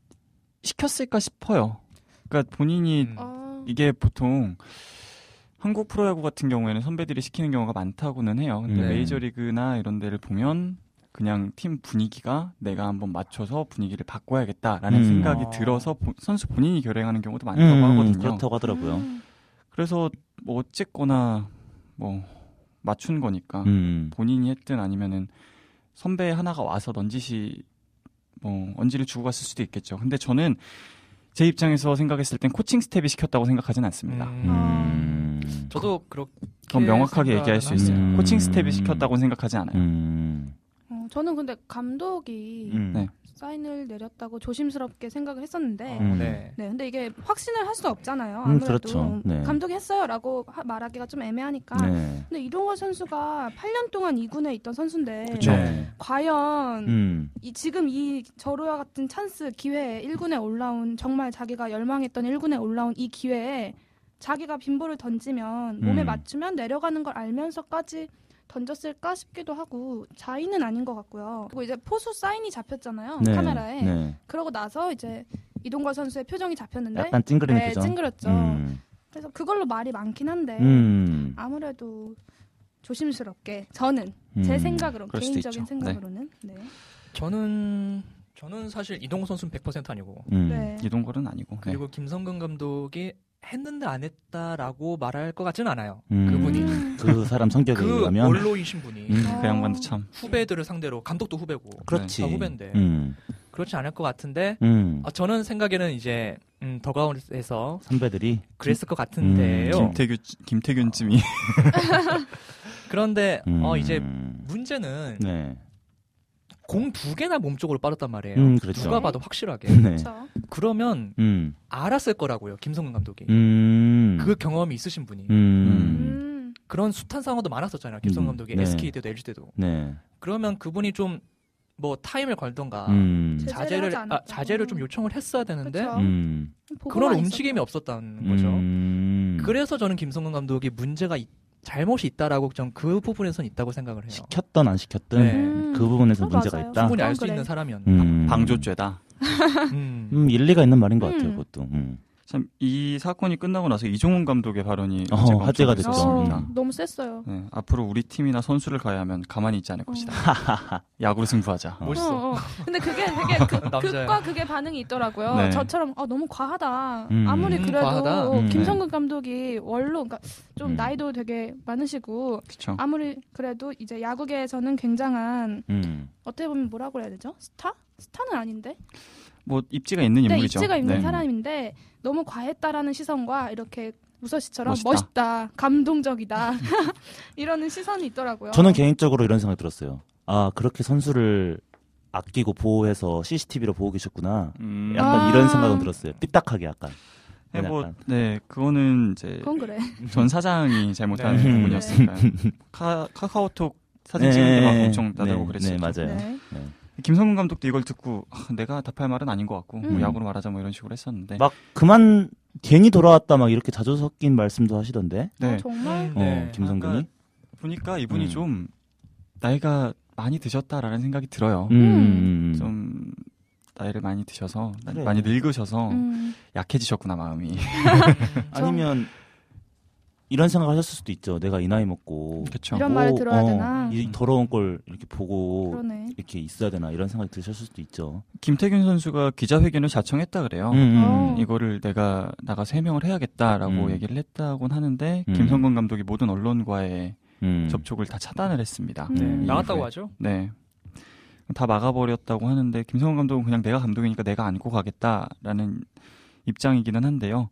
시켰을까 싶어요. 그러니까 본인이 음. 어. 이게 보통 한국 프로야구 같은 경우에는 선배들이 시키는 경우가 많다고는 해요. 근데 네. 메이저리그나 이런 데를 보면 그냥 팀 분위기가 내가 한번 맞춰서 분위기를 바꿔야겠다라는 음. 생각이 아. 들어서 보- 선수 본인이 결행하는 경우도 많다고 음, 하거든요. 그렇다고 하더라고요. 음. 그래서 뭐 어쨌거나 뭐 맞춘 거니까 음. 본인이 했든 아니면은 선배 하나가 와서 넌지시 뭐 언지를 주고 갔을 수도 있겠죠. 근데 저는 제 입장에서 생각했을 땐 코칭 스텝이 시켰다고 생각하진 않습니다. 음. 음. 저도 그렇게 그건 명확하게 얘기할 수 있어요. 음. 코칭 스텝이 시켰다고는 생각하지 않아요. 음. 어, 저는 근데 감독이 음. 네. 사인을 내렸다고 조심스럽게 생각을 했었는데 어, 음. 네. 네, 근데 이게 확신을 할 수 없잖아요. 음, 아무래도 그렇죠. 네. 감독이 했어요라고 하- 말하기가 좀 애매하니까. 네. 근데 이동걸 선수가 팔 년 동안 이 군에 있던 선수인데 그쵸. 네. 과연 음. 이 지금 이 저로와 같은 찬스 기회에 일 군에 올라온 정말 자기가 열망했던 일 군에 올라온 이 기회에 자기가 빈볼을 던지면 몸에 음. 맞추면 내려가는 걸 알면서까지 던졌을까 싶기도 하고 자의는 아닌 것 같고요. 그리고 이제 포수 사인이 잡혔잖아요. 네. 카메라에. 네. 그러고 나서 이제 이동걸 선수의 표정이 잡혔는데 약간 찡그리는 네, 표정. 찡그렸죠. 음. 그래서 그걸로 말이 많긴 한데 음. 아무래도 조심스럽게 저는 제 음. 생각으로 그럴 수도 개인적인 있죠. 생각으로는 네. 저는 저는 사실 이동국 선수는 백 퍼센트 아니고 음. 네. 이동걸은 아니고. 네. 그리고 김성근 감독이 했는데 안 했다라고 말할 것 같지는 않아요. 음. 그분이 그 사람 성격에 그 의하면 원로이신 분이 음. 그 양반도 참. 후배들을 상대로 감독도 후배고 그렇지. 다 후배인데 음. 그렇지 않을 것 같은데 음. 아, 저는 생각에는 이제 음, 더가운에서 선배들이 그랬을 것 같은데요. 음. 김태균 김태균쯤이. 그런데 음. 어, 이제 문제는 네. 공 두 개나 몸쪽으로 빠졌단 말이에요. 음, 그렇죠. 누가 봐도 확실하게. 네. 그렇죠. 그러면 음. 알았을 거라고요. 김성근 감독이. 음. 그 경험이 있으신 분이. 음. 음. 그런 숱한 상황도 많았었잖아요. 김성근 음, 감독이 네. 에스케이 때도 엘지 때도. 네. 그러면 그분이 좀 뭐 타임을 걸던가 음. 제재를 자제를 하지 아, 않았다고. 자제를 좀 요청을 했어야 되는데 그쵸. 음. 보고만 그런 있었다. 움직임이 없었다는 거죠. 음. 그래서 저는 김성근 감독이 문제가 있- 잘못이 있다라고 전 그 부분에서는 있다고 생각을 해요. 시켰던 안 시켰든 네. 음. 그 부분에서 그거 문제가 맞아요. 있다. 충분히 알 수 그래. 있는 사람이었나. 음. 방조죄다. 음. 음, 일리가 있는 말인 것 같아요. 음. 그것도. 음. 참 이 사건이 끝나고 나서 이종훈 감독의 발언이 어, 화제가, 화제가 엄청 됐죠. 어, 됐습니다. 음. 너무 셌어요. 네, 앞으로 우리 팀이나 선수를 가야하면 가만히 있지 않을 것이다. 야구로 승부하자. 어. 멋있어. 어, 어. 근데 그게 되게 그, 남자야. 극과 극의 반응이 있더라고요. 네. 저처럼 아, 너무 과하다. 음. 아무리 음, 그래도 과하다. 음. 김성근 감독이 원로, 그러니까 좀 음. 나이도 되게 많으시고 그렇죠. 아무리 그래도 이제 야구계에서는 굉장한 음. 어떻게 보면 뭐라고 해야 되죠? 스타? 스타는 아닌데. 뭐 입지가 있는 네, 인물이죠. 입지가 있는 네. 사람인데 너무 과했다라는 시선과 이렇게 우서 씨처럼 멋있다. 멋있다, 감동적이다 이러는 시선이 있더라고요. 저는 개인적으로 이런 생각이 들었어요. 아, 그렇게 선수를 아끼고 보호해서 씨씨티비로 보고 계셨구나. 음, 약간 아. 이런 생각은 들었어요. 삐딱하게 약간. 네, 뭐, 약간. 네, 그거는 이제 그건 그래. 전 사장이 잘못한 네. 부분이었으니까요. 카, 카카오톡 사진 네, 찍는데 막 네, 엄청 나대고 네, 그랬어요. 네, 맞아요. 네. 네. 김성근 감독도 이걸 듣고 아, 내가 답할 말은 아닌 것 같고 음. 뭐 야구로 말하자 뭐 이런 식으로 했었는데 막 그만 괜히 돌아왔다 막 이렇게 자주 섞인 말씀도 하시던데. 네, 어, 정말. 음. 어, 네. 김성근이. 아까 보니까 이분이 음. 좀 나이가 많이 드셨다라는 생각이 들어요. 음. 음. 좀 나이를 많이 드셔서 그래. 많이 늙으셔서 음. 약해지셨구나 마음이. 아니면 이런 생각하셨을 수도 있죠. 내가 이 나이 먹고 그렇죠. 이런 말을 들어야 되나? 이 더러운 걸 이렇게 보고 그러네. 이렇게 있어야 되나 이런 생각이 드셨을 수도 있죠. 김태균 선수가 기자회견을 자청했다 그래요. 음, 음. 어. 이거를 내가 나가서 해명을 해야겠다라고 음. 얘기를 했다곤 하는데 음. 김성근 감독이 모든 언론과의 음. 접촉을 다 차단을 했습니다. 음. 네. 이 나갔다고 이후에. 하죠. 네. 다 막아버렸다고 하는데 김성근 감독은 그냥 내가 감독이니까 내가 안고 가겠다라는 입장이기는 한데요.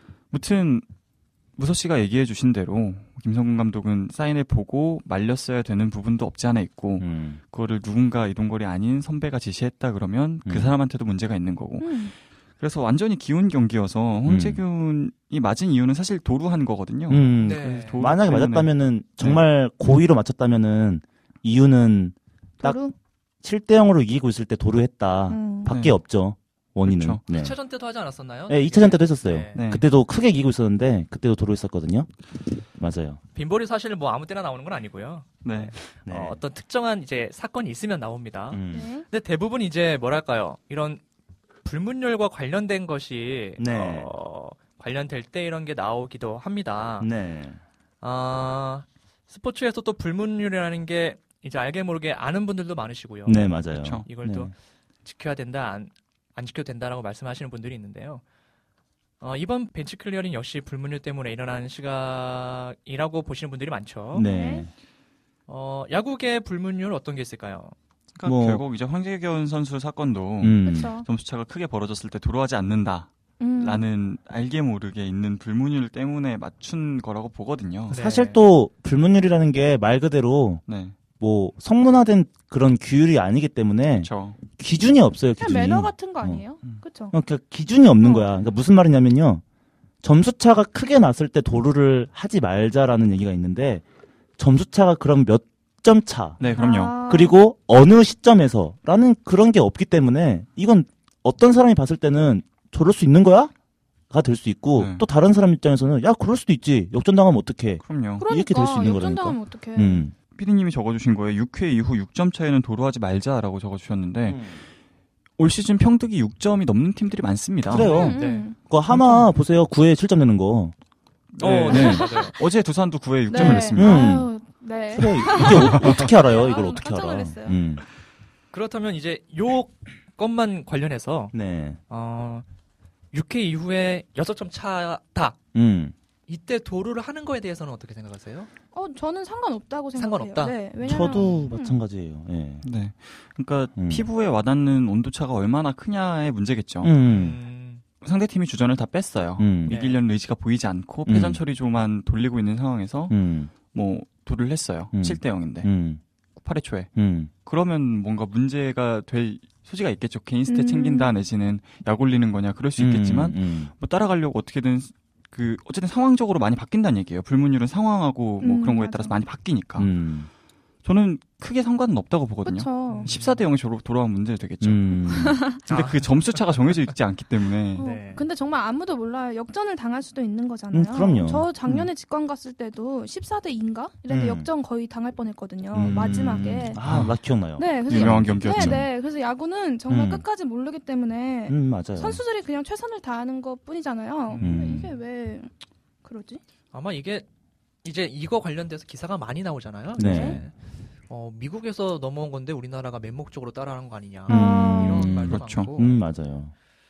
무튼 무서 씨가 얘기해 주신 대로 김성근 감독은 사인을 보고 말렸어야 되는 부분도 없지 않아 있고 음. 그거를 누군가 이동거리 아닌 선배가 지시했다 그러면 그 음. 사람한테도 문제가 있는 거고 음. 그래서 완전히 기운 경기여서 홍재균이 맞은 이유는 사실 도루한 거거든요. 음. 네. 도루 만약에 때문에 맞았다면은 정말 고의로 맞췄다면은 이유는 딱 도루? 칠 대 영으로 이기고 있을 때 도루했다. 음. 밖에 네. 없죠. 원인은. 그렇죠. 네. 이 차전 때도 하지 않았었나요? 네, 이 차전 때도 했었어요. 네. 네. 그때도 크게 이기고 있었는데 그때도 도루했었거든요. 맞아요. 빈볼이 사실 뭐 아무 때나 나오는 건 아니고요. 네. 네. 어, 어떤 특정한 이제 사건이 있으면 나옵니다. 음. 네. 근데 대부분 이제 뭐랄까요? 이런 불문율과 관련된 것이 네. 어, 관련될 때 이런 게 나오기도 합니다. 네. 아, 스포츠에서 또 불문율이라는 게 이제 알게 모르게 아는 분들도 많으시고요. 네, 맞아요. 그렇죠. 이걸 네. 또 지켜야 된다, 안, 안 지켜도 된다라고 말씀하시는 분들이 있는데요. 어, 이번 벤치 클리어링 역시 불문율 때문에 일어난 시각이라고 보시는 분들이 많죠. 네. 어, 야구계 불문율 어떤 게 있을까요? 그러니까 뭐- 결국 이제 황재균 선수 사건도 음. 그렇죠. 점수차가 크게 벌어졌을 때 도루하지 않는다라는 음. 알게 모르게 있는 불문율 때문에 맞춘 거라고 보거든요. 네. 사실 또 불문율이라는 게 말 그대로 네, 뭐 성문화된 그런 규율이 아니기 때문에 그렇죠. 기준이 없어요. 그냥 기준이. 매너 같은 거 아니에요? 음. 그렇죠. 그러니까 기준이 없는 어. 거야. 그러니까 무슨 말이냐면요. 점수차가 크게 났을 때 도루를 하지 말자라는 얘기가 있는데 점수차가 그럼 몇 점 차. 네, 그럼요. 아. 그리고 어느 시점에서라는 그런 게 없기 때문에 이건 어떤 사람이 봤을 때는 저럴 수 있는 거야? 가 될 수 있고 네. 또 다른 사람 입장에서는 야 그럴 수도 있지. 역전당하면 어떡해. 그럼요. 그러니까 이렇게 될수 있는 역전당하면 어떡해. 음. 피디님이 적어주신 거에 육 회 이후 육 점 차에는 도루하지 말자라고 적어주셨는데 올 시즌 평득이 육 점이 넘는 팀들이 많습니다. 그래요. 음, 음. 네. 그 하마 보세요. 구 회에 칠 점 내는 거. 어, 네. 네, 맞아요. 어제 두산도 구 회 육 네. 점을 냈습니다. 음. 아유, 네. 그래 이게 어, 어떻게 알아요? 이걸 아유, 어떻게 깜짝 알아? 놀랐어요. 음. 그렇다면 이제 요 것만 관련해서 네. 어, 육 회 이후에 여섯 점 차다. 음. 이때 도루를 하는 거에 대해서는 어떻게 생각하세요? 어, 저는 상관없다고 생각해요. 상관없다? 네, 왜냐면 저도 음. 마찬가지예요. 예. 네. 그러니까 음. 피부에 와닿는 온도차가 얼마나 크냐의 문제겠죠. 음. 음, 상대팀이 주전을 다 뺐어요. 음. 네. 이기려는 의지가 보이지 않고 음. 패전 처리조만 돌리고 있는 상황에서 음. 뭐 도를 했어요. 음. 칠 대 영인데 음. 팔 회 초에. 음. 그러면 뭔가 문제가 될 소지가 있겠죠. 개인 스탯 음. 챙긴다 내지는 약 올리는 거냐 그럴 수 있겠지만 음. 음. 뭐 따라가려고 어떻게든 그 어쨌든 상황적으로 많이 바뀐다는 얘기예요. 불문율은 상황하고 뭐 음, 그런 거에 맞아. 따라서 많이 바뀌니까. 음. 저는 크게 상관은 없다고 보거든요. 그렇죠. 십사 대 영이 돌아오면 문제 되겠죠. 음. 근데 아. 그 점수 차가 정해져 있지 않기 때문에 어, 네. 근데 정말 아무도 몰라요. 역전을 당할 수도 있는 거잖아요. 음, 그럼요. 저 작년에 직관 갔을 때도 십사 대 이인가? 이랬는데 음. 역전 거의 당할 뻔했거든요. 음. 마지막에. 아, 나 기억나요. 네, 그래서 유명한 야- 경기였죠. 네, 네. 그래서 야구는 정말 음. 끝까지 모르기 때문에 음, 맞아요. 선수들이 그냥 최선을 다하는 것 뿐이잖아요. 음. 이게 왜 그러지? 아마 이게 이제 이거 관련돼서 기사가 많이 나오잖아요. 네. 이제. 어, 미국에서 넘어온 건데 우리나라가 맹목적으로 따라하는 거 아니냐. 아. 이런 말도 그렇죠. 많고. 음, 맞아요.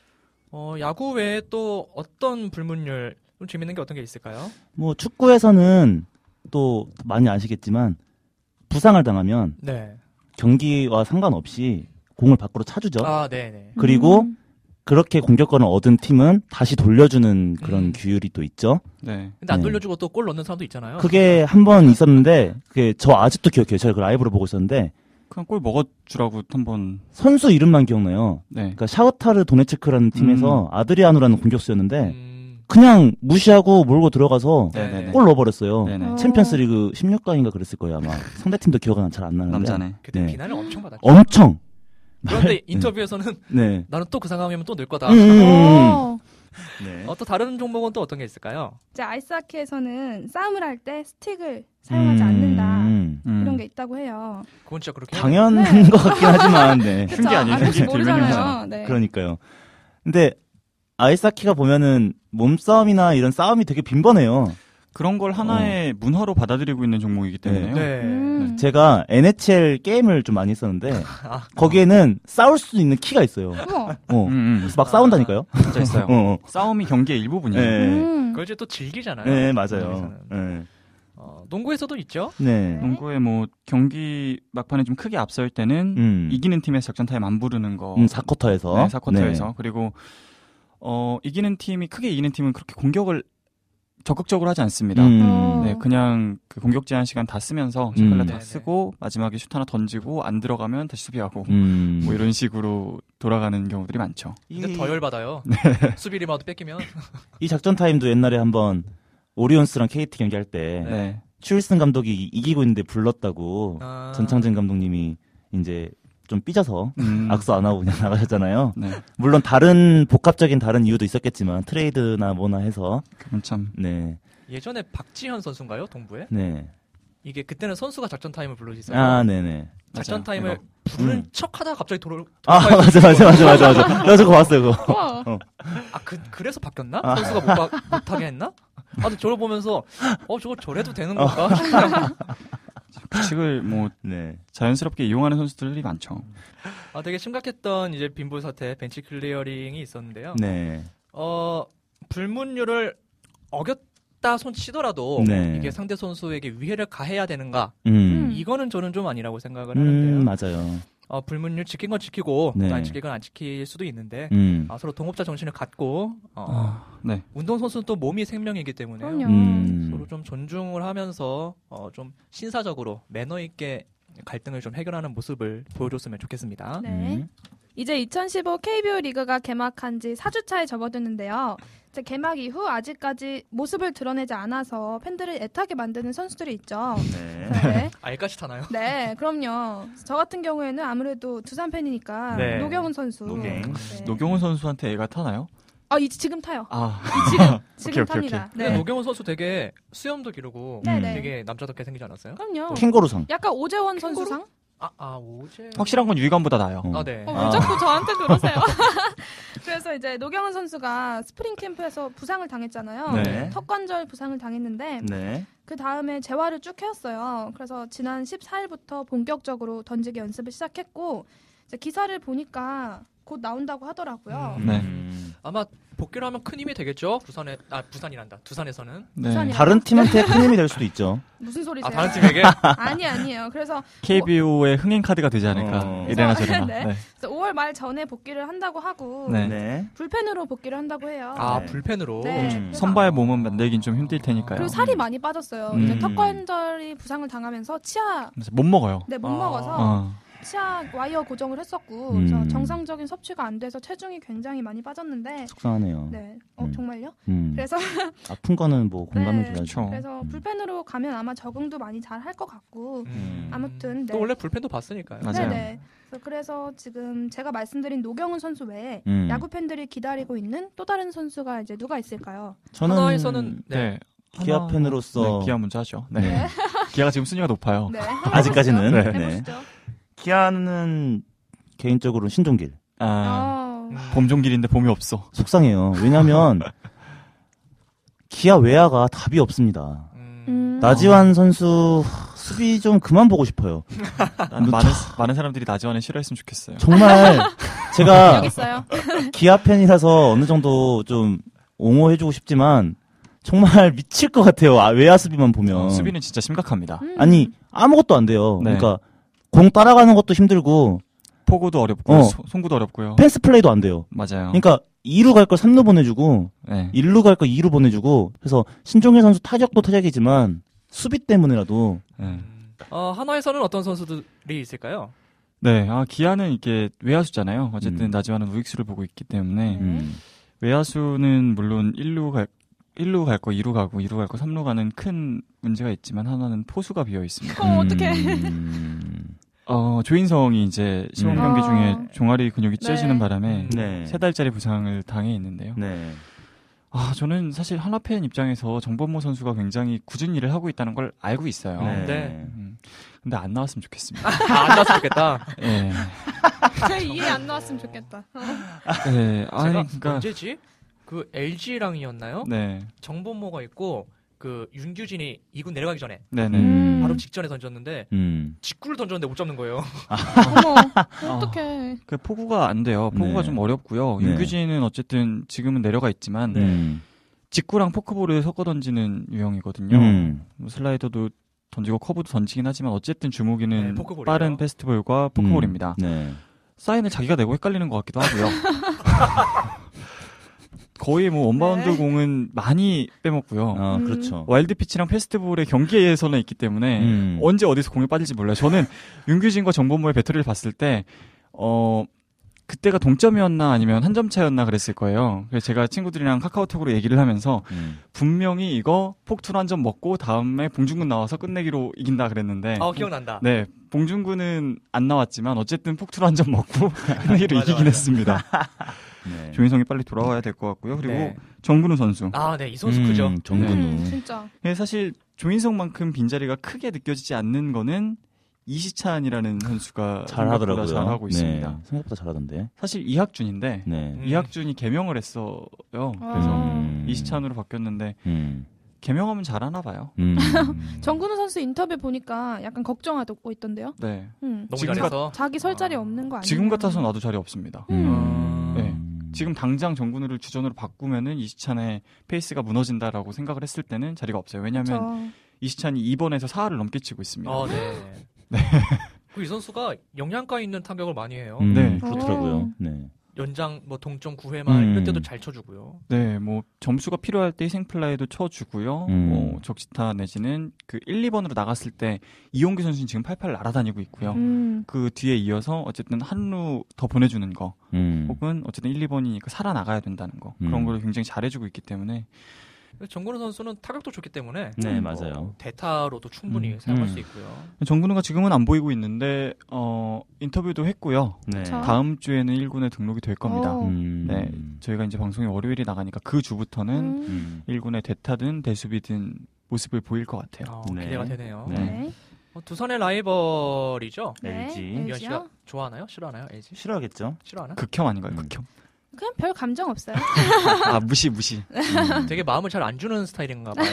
어, 야구 외에 또 어떤 불문율 좀 재밌는 게 어떤 게 있을까요? 뭐 축구에서는 또 많이 아시겠지만 부상을 당하면 네. 경기와 상관없이 공을 밖으로 차주죠. 아, 네, 네. 그리고 음. 그렇게 공격권을 얻은 팀은 다시 돌려주는 그런 음. 규율이 또 있죠. 네. 근데 안 네. 돌려주고 또 골 넣는 사람도 있잖아요. 그게 한 번 있었는데 그게 저 아직도 기억해요. 제가 그 라이브로 보고 있었는데 그냥 골 먹어주라고 한번 선수 이름만 기억나요. 네. 그러니까 샤우타르 도네츠크라는 팀에서 아드리아누라는 공격수였는데 음, 그냥 무시하고 몰고 들어가서 네, 네네네. 골 넣어버렸어요. 네네. 어. 챔피언스리그 십육 강인가 그랬을 거예요 아마. 상대팀도 기억은 잘 안 나는데. 남자네. 그때 네. 비난을 엄청 받았죠. 엄청. 그런데 인터뷰에서는 네. 나는 또 그 상황이면 또 늘 거다. 음, 음, 음. 어. 네. 어, 또 다른 종목은 또 어떤 게 있을까요? 이제 아이스하키에서는 싸움을 할 때 스틱을 사용하지 않는다. 음. 음. 이런 게 있다고 해요. 그건 진짜 그렇게 해요? 당연한 네. 것 같긴 하지만 네. 그쵸? 흉기 아니에요? 아, 혹시 흉기 모르잖아요. 들면이잖아. 네. 그러니까요. 근데 아이스하키가 보면은 몸싸움이나 이런 싸움이 되게 빈번해요. 그런 걸 하나의 문화로 받아들이고 있는 종목이기 때문에요. 네. 음. 제가 엔에이치엘 게임을 좀 많이 했었는데 아, 거기에는 싸울 수 있는 키가 있어요. 우와. 어. 음, 음. 그래서 막 싸운다니까요. 진짜 있어요. 어, 어. 싸움이 경기의 일부분이에요. 네. 음. 그걸 이제 또 즐기잖아요. 네, 맞아요. 농구에서는. 네. 어, 농구에서도 있죠. 네. 농구에 뭐 경기 막판에 좀 크게 앞설 때는 음. 이기는 팀에서 작전 타임 안 부르는 거. 음, 사 쿼터에서. 네, 사 쿼터에서. 그리고 어, 이기는 팀이 크게 이기는 팀은 그렇게 공격을 적극적으로 하지 않습니다. 음. 어. 네, 그냥 그 공격 제한 시간 다 쓰면서 샷클라 음. 다 네네. 쓰고 마지막에 슛 하나 던지고 안 들어가면 다시 수비하고 음. 뭐 이런 식으로 돌아가는 경우들이 많죠. 근데 더 열받아요. 네. 수비 리바운드 뺏기면. 이 작전 타임도 옛날에 한번 오리온스랑 케이티 경기할 때 네. 추일슨 감독이 이- 이기고 있는데 불렀다고 아, 전창진 감독님이 이제 좀 삐져서 음. 악수 안 하고 그냥 나가셨잖아요. 네. 물론 다른 복합적인 다른 이유도 있었겠지만 트레이드나 뭐나 해서 그건 참 네. 예전에 박지현 선수인가요? 동부에? 네. 이게 그때는 선수가 작전 타임을 불러주세요. 아, 네네. 작전 맞아요. 타임을 이거. 부르는 음. 척하다가 갑자기 돌아. 아, 맞아, 맞아, 맞아, 맞아, 맞아. 나 저거 봤어요, 그거. 우와. 아, 그, 그래서 바뀌었나? 아. 선수가 못, 바, 못하게 했나? 아, 근데 저걸 보면서, 어, 저거 저래도 되는 어. 건가? 규칙을 뭐 네. 자연스럽게 이용하는 선수들이 많죠. 아, 되게 심각했던 이제 빈볼 사태, 벤치 클리어링이 있었는데요. 네. 어, 불문율을 어겼다 손 치더라도 네. 이게 상대 선수에게 위해를 가해야 되는가? 음. 이거는 저는 좀 아니라고 생각을 음, 하는데요. 맞아요. 어, 불문율 지킨 건 지키고 네. 또 안 지킬 건 안 지킬 수도 있는데 음. 아, 서로 동업자 정신을 갖고 어, 아, 네. 운동선수는 또 몸이 생명이기 때문에 그럼요. 음. 서로 좀 존중을 하면서 어, 좀 신사적으로 매너 있게 갈등을 좀 해결하는 모습을 보여줬으면 좋겠습니다. 네. 음. 이제 이천십오 케이비오 리그가 개막한 지 사 주 차에 접어드는데요. 이제 개막 이후 아직까지 모습을 드러내지 않아서 팬들을 애타게 만드는 선수들이 있죠. 네. 네. 알까시 타나요? 네, 그럼요. 저 같은 경우에는 아무래도 두산 팬이니까 네. 노경훈 선수. 노경. 네. 노경훈 선수한테 애가 타나요? 아, 이 지금 타요. 아, 지금 지금 오케이, 오케이, 탑니다. 근데 네. 노경훈 선수 되게 수염도 기르고 네, 네. 되게 남자답게 생기지 않았어요? 그럼요. 캥거루상. 약간 오재원 캥거루? 선수상? 아, 아 오제. 확실한 건 유희관보다 나아요. 어. 아, 네. 어, 왜 아. 자꾸 저한테 그러세요? 그래서 이제 노경훈 선수가 스프링 캠프에서 부상을 당했잖아요. 네. 턱관절 부상을 당했는데 네. 그 다음에 재활을 쭉 해왔어요. 그래서 지난 십사 일부터 본격적으로 던지기 연습을 시작했고 이제 기사를 보니까 곧 나온다고 하더라고요. 음. 네. 음. 아마 복귀를 하면 큰 힘이 되겠죠. 부산에 아 부산이란다. 두산에서는. 네. 부산이요? 다른 팀한테 큰 힘이 될 수도 있죠. 무슨 소리세요? 아 다른 팀에게. 아니 아니에요. 그래서 케이비오의 흥행 카드가 되지 않을까. 어. 이래나 저래나. 네. 네. 그래서 오월 말 전에 복귀를 한다고 하고 네. 네. 불펜으로 복귀를 한다고 해요. 아 네. 불펜으로. 네. 음. 그래서 선발 몸은 만들긴 좀 힘들 테니까요. 그리고 살이 많이 빠졌어요. 음. 이제 턱관절이 부상을 당하면서 치아 그래서 못 먹어요. 네, 못 아. 먹어서 어. 치아 와이어 고정을 했었고 음. 그래서 정상적인 섭취가 안 돼서 체중이 굉장히 많이 빠졌는데 속상하네요. 네, 어 음. 정말요? 음. 그래서 아픈 거는 뭐 공감해 네. 줘야죠. 그쵸. 그래서 음. 불펜으로 가면 아마 적응도 많이 잘 할 것 같고 음. 아무튼 네. 또 원래 불펜도 봤으니까요. 맞아요. 네네. 그래서, 그래서 지금 제가 말씀드린 노경은 선수 외에 음. 야구 팬들이 기다리고 있는 또 다른 선수가 이제 누가 있을까요? 저는 하나에서는 네. 네. 기아 하나- 팬으로서 네, 기아 먼저 하죠. 네. 네. 기아가 지금 순위가 높아요. 네. 아직까지는 네. 네. 해보시죠. 기아는 개인적으로 신종길 아, 아, 음. 봄종길인데 봄이 없어. 속상해요. 왜냐하면 기아 외야가 답이 없습니다. 음. 음. 나지완 선수 수비 좀 그만 보고 싶어요. 나는 많은, 많은 사람들이 나지완을 싫어했으면 좋겠어요. 정말 제가 여기 있어요. 기아 팬이라서 어느 정도 좀 옹호해주고 싶지만 정말 미칠 것 같아요. 아, 외야 수비만 보면. 어, 수비는 진짜 심각합니다. 음. 아니 아무것도 안 돼요. 네. 그러니까 공 따라가는 것도 힘들고 포구도 어렵고 어. 소- 송구도 어렵고요. 패스 플레이도 안 돼요. 맞아요. 그러니까 이 루 갈 걸 삼 루 보내주고 네. 일 루 갈 걸 이 루 보내주고 그래서 신종일 선수 타격도 타격이지만 수비 때문이라도 네. 음. 어, 한화에서는 어떤 선수들이 있을까요? 네, 아 기아는 이게 외야수잖아요. 어쨌든 음. 나지완은 우익수를 보고 있기 때문에 네. 음. 외야수는 물론 일 루 갈, 일 루 갈 거, 이 루 가고, 이 루 갈 거, 삼 루 가는 큰 문제가 있지만 하나는 포수가 비어 있습니다. 어, 어떡해. 음. 어, 조인성이 이제 시범 음. 경기 중에 아. 종아리 근육이 네. 찢어지는 바람에 음. 네. 세 달짜리 부상을 당해 있는데요. 네. 아, 저는 사실 한화 팬 입장에서 정범모 선수가 굉장히 굳은 일을 하고 있다는 걸 알고 있어요. 네. 네. 음, 근데 안 나왔으면 좋겠습니다. 아, 안 나왔으면 좋겠다. 예. 제 일이 안 나왔으면 좋겠다. 네. 아니, 제가 그러니까 언제지? 그 엘지랑이었나요? 네. 정범모가 있고 그 윤규진이 이 군 내려가기 전에 네네. 음. 바로 직전에 던졌는데 음. 직구를 던졌는데 못 잡는 거예요. 어머, 어떡해. 그 포구가 안 돼요. 포구가 네. 좀 어렵고요. 네. 윤규진은 어쨌든 지금은 내려가 있지만 음. 직구랑 포크볼을 섞어 던지는 유형이거든요. 음. 뭐 슬라이더도 던지고 커브도 던지긴 하지만 어쨌든 주무기는 네, 포크볼이죠. 빠른 패스트볼과 포크볼입니다. 네. 사인을 자기가 내고 헷갈리는 것 같기도 하고요. 거의 뭐 원바운드 네. 공은 많이 빼먹고요. 아, 음. 그렇죠. 와일드 피치랑 페스티벌의 경계에서는 있기 때문에 음. 언제 어디서 공이 빠질지 몰라요. 저는 윤규진과 정범모의 배터리를 봤을 때 어, 그때가 동점이었나 아니면 한 점 차였나 그랬을 거예요. 그래서 제가 친구들이랑 카카오톡으로 얘기를 하면서 음. 분명히 이거 폭투로 한 점 먹고 다음에 봉준군 나와서 끝내기로 이긴다 그랬는데 아 기억난다. 네, 봉준군은 안 나왔지만 어쨌든 폭투로 한 점 먹고 끝내기로 맞아, 이기긴 맞아. 했습니다. 네. 조인성이 빨리 돌아와야 될 것 같고요. 그리고 네. 정근우 선수. 아, 네, 이 선수 음, 크죠. 정근우. 음, 진짜. 예, 사실 조인성만큼 빈자리가 크게 느껴지지 않는 거는 이시찬이라는 선수가 잘하더라고요. 생각보다 잘하고 있습니다. 네. 생각보다 잘하던데. 사실 이학준인데 네. 음. 이학준이 개명을 했어요. 그래서 아. 이시찬으로 바뀌었는데 음. 개명하면 잘하나 봐요. 음. 정근우 선수 인터뷰 보니까 약간 걱정하고 있던데요. 네. 음. 너무 지금 잘해서. 자기 설 자리 없는 거 아니에요? 지금 같아서 나도 자리 없습니다. 음. 네. 지금 당장 정근우를 주전으로 바꾸면은 이시찬의 페이스가 무너진다라고 생각을 했을 때는 자리가 없어요. 왜냐하면 이시찬이 이 번에서 사 할을 넘게 치고 있습니다. 어, 네. 그 이 선수가 영양가 있는 타격을 많이 해요. 음, 네. 그렇더라고요. 어. 네. 연장 뭐 동점 구 회 말 음. 이럴 때도 잘 쳐주고요. 네, 뭐 점수가 필요할 때 희생플라이도 쳐주고요. 음. 뭐 적시타 내지는 그 일, 이 번으로 나갔을 때 이용규 선수는 지금 팔팔 날아다니고 있고요. 음. 그 뒤에 이어서 어쨌든 한루 더 보내주는 거 음. 혹은 어쨌든 일, 이 번이니까 살아나가야 된다는 거 그런 음. 걸 굉장히 잘해주고 있기 때문에 정근우 선수는 타격도 좋기 때문에 네, 어, 맞아요. 대타로도 충분히 음. 사용할 음. 수 있고요. 정근우가 지금은 안 보이고 있는데 어, 인터뷰도 했고요. 네. 자. 다음 주에는 일 군에 등록이 될 겁니다. 어. 음. 네, 저희가 이제 방송이 월요일이 나가니까 그 주부터는 음. 음. 일 군의 대타든 대수비든 모습을 보일 것 같아요. 어, 네. 기대가 되네요. 네. 네. 어, 두산의 라이벌이죠. 네. 엘지. 유현 엘지요? 씨가 좋아하나요? 싫어하나요? 엘지? 싫어하겠죠? 싫어하나? 극혐 아닌가요? 음. 극혐. 그냥 별 감정 없어요. 아 무시 무시. 음. 되게 마음을 잘 안 주는 스타일인가 봐요.